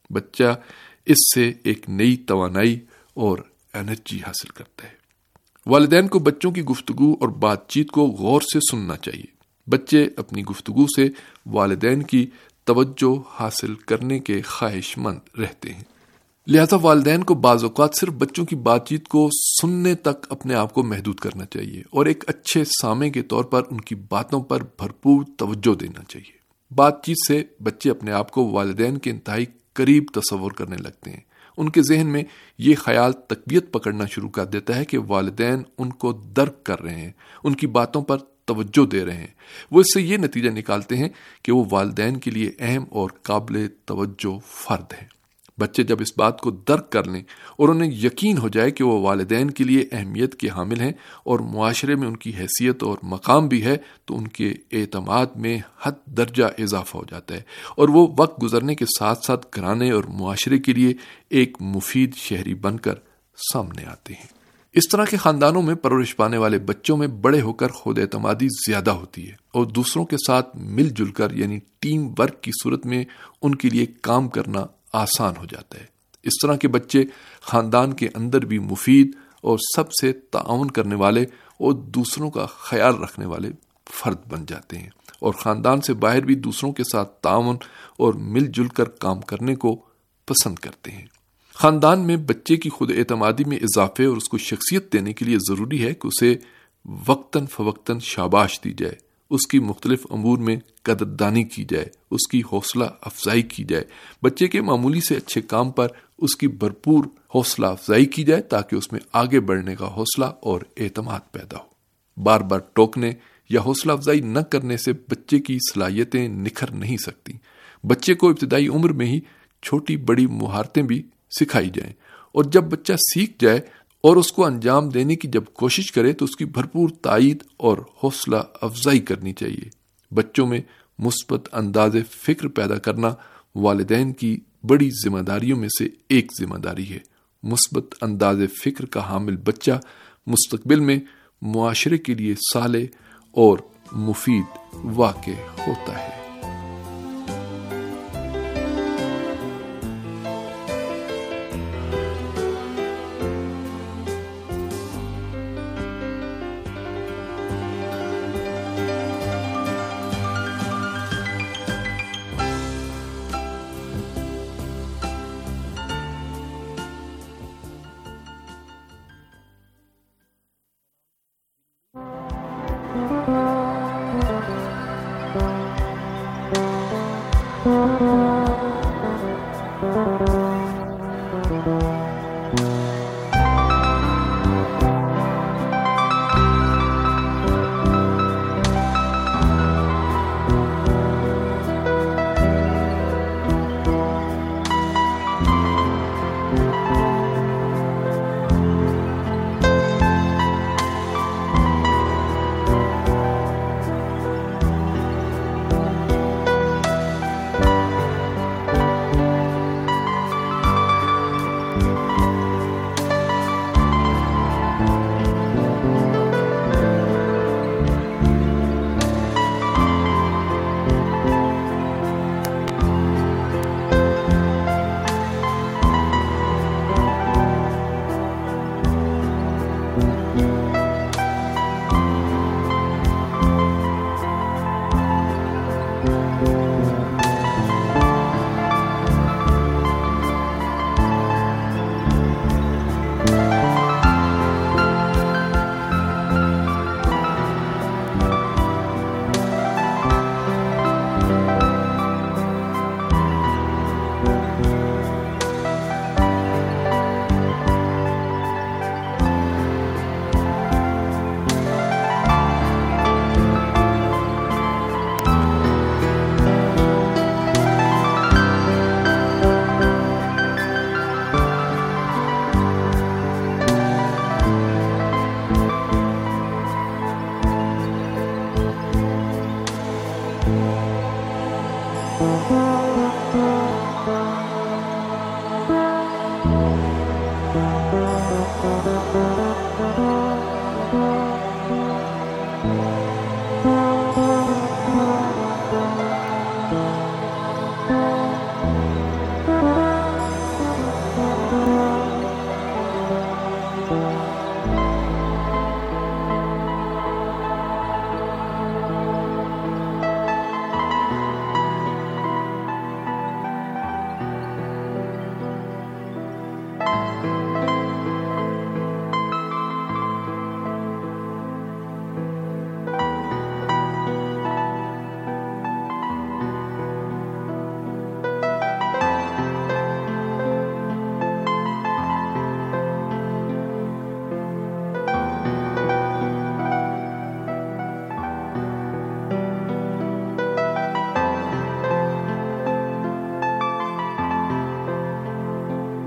S12: بچہ اس سے ایک نئی توانائی اور انرجی حاصل کرتا ہے۔ والدین کو بچوں کی گفتگو اور بات چیت کو غور سے سننا چاہیے۔ بچے اپنی گفتگو سے والدین کی توجہ حاصل کرنے کے خواہش مند رہتے ہیں، لہذا والدین کو بعض اوقات صرف بچوں کی بات چیت کو سننے تک اپنے آپ کو محدود کرنا چاہیے اور ایک اچھے سامع کے طور پر ان کی باتوں پر بھرپور توجہ دینا چاہیے۔ بات چیت سے بچے اپنے آپ کو والدین کے انتہائی قریب تصور کرنے لگتے ہیں۔ ان کے ذہن میں یہ خیال تقویت پکڑنا شروع کر دیتا ہے کہ والدین ان کو درک کر رہے ہیں، ان کی باتوں پر توجہ دے رہے ہیں۔ وہ اس سے یہ نتیجہ نکالتے ہیں کہ وہ والدین کے لیے اہم اور قابل توجہ فرد ہیں۔ بچے جب اس بات کو درک کر لیں اور انہیں یقین ہو جائے کہ وہ والدین کے لیے اہمیت کے حامل ہیں اور معاشرے میں ان کی حیثیت اور مقام بھی ہے، تو ان کے اعتماد میں حد درجہ اضافہ ہو جاتا ہے اور وہ وقت گزرنے کے ساتھ ساتھ گھرانے اور معاشرے کے لیے ایک مفید شہری بن کر سامنے آتے ہیں۔ اس طرح کے خاندانوں میں پرورش پانے والے بچوں میں بڑے ہو کر خود اعتمادی زیادہ ہوتی ہے اور دوسروں کے ساتھ مل جل کر یعنی ٹیم ورک کی صورت میں ان کے لیے کام کرنا آسان ہو جاتا ہے۔ اس طرح کے بچے خاندان کے اندر بھی مفید اور سب سے تعاون کرنے والے اور دوسروں کا خیال رکھنے والے فرد بن جاتے ہیں اور خاندان سے باہر بھی دوسروں کے ساتھ تعاون اور مل جل کر کام کرنے کو پسند کرتے ہیں۔ خاندان میں بچے کی خود اعتمادی میں اضافے اور اس کو شخصیت دینے کے لیے ضروری ہے کہ اسے وقتاً فوقتاً شاباش دی جائے، اس کی مختلف امور میں قدردانی کی جائے، اس کی حوصلہ افزائی کی جائے۔ بچے کے معمولی سے اچھے کام پر اس کی بھرپور حوصلہ افزائی کی جائے تاکہ اس میں آگے بڑھنے کا حوصلہ اور اعتماد پیدا ہو۔ بار بار ٹوکنے یا حوصلہ افزائی نہ کرنے سے بچے کی صلاحیتیں نکھر نہیں سکتی۔ بچے کو ابتدائی عمر میں ہی چھوٹی بڑی مہارتیں بھی سکھائی جائیں اور جب بچہ سیکھ جائے اور اس کو انجام دینے کی جب کوشش کرے تو اس کی بھرپور تائید اور حوصلہ افزائی کرنی چاہیے۔ بچوں میں مثبت انداز فکر پیدا کرنا والدین کی بڑی ذمہ داریوں میں سے ایک ذمہ داری ہے۔ مثبت انداز فکر کا حامل بچہ مستقبل میں معاشرے کے لیے صالح اور مفید واقع ہوتا ہے۔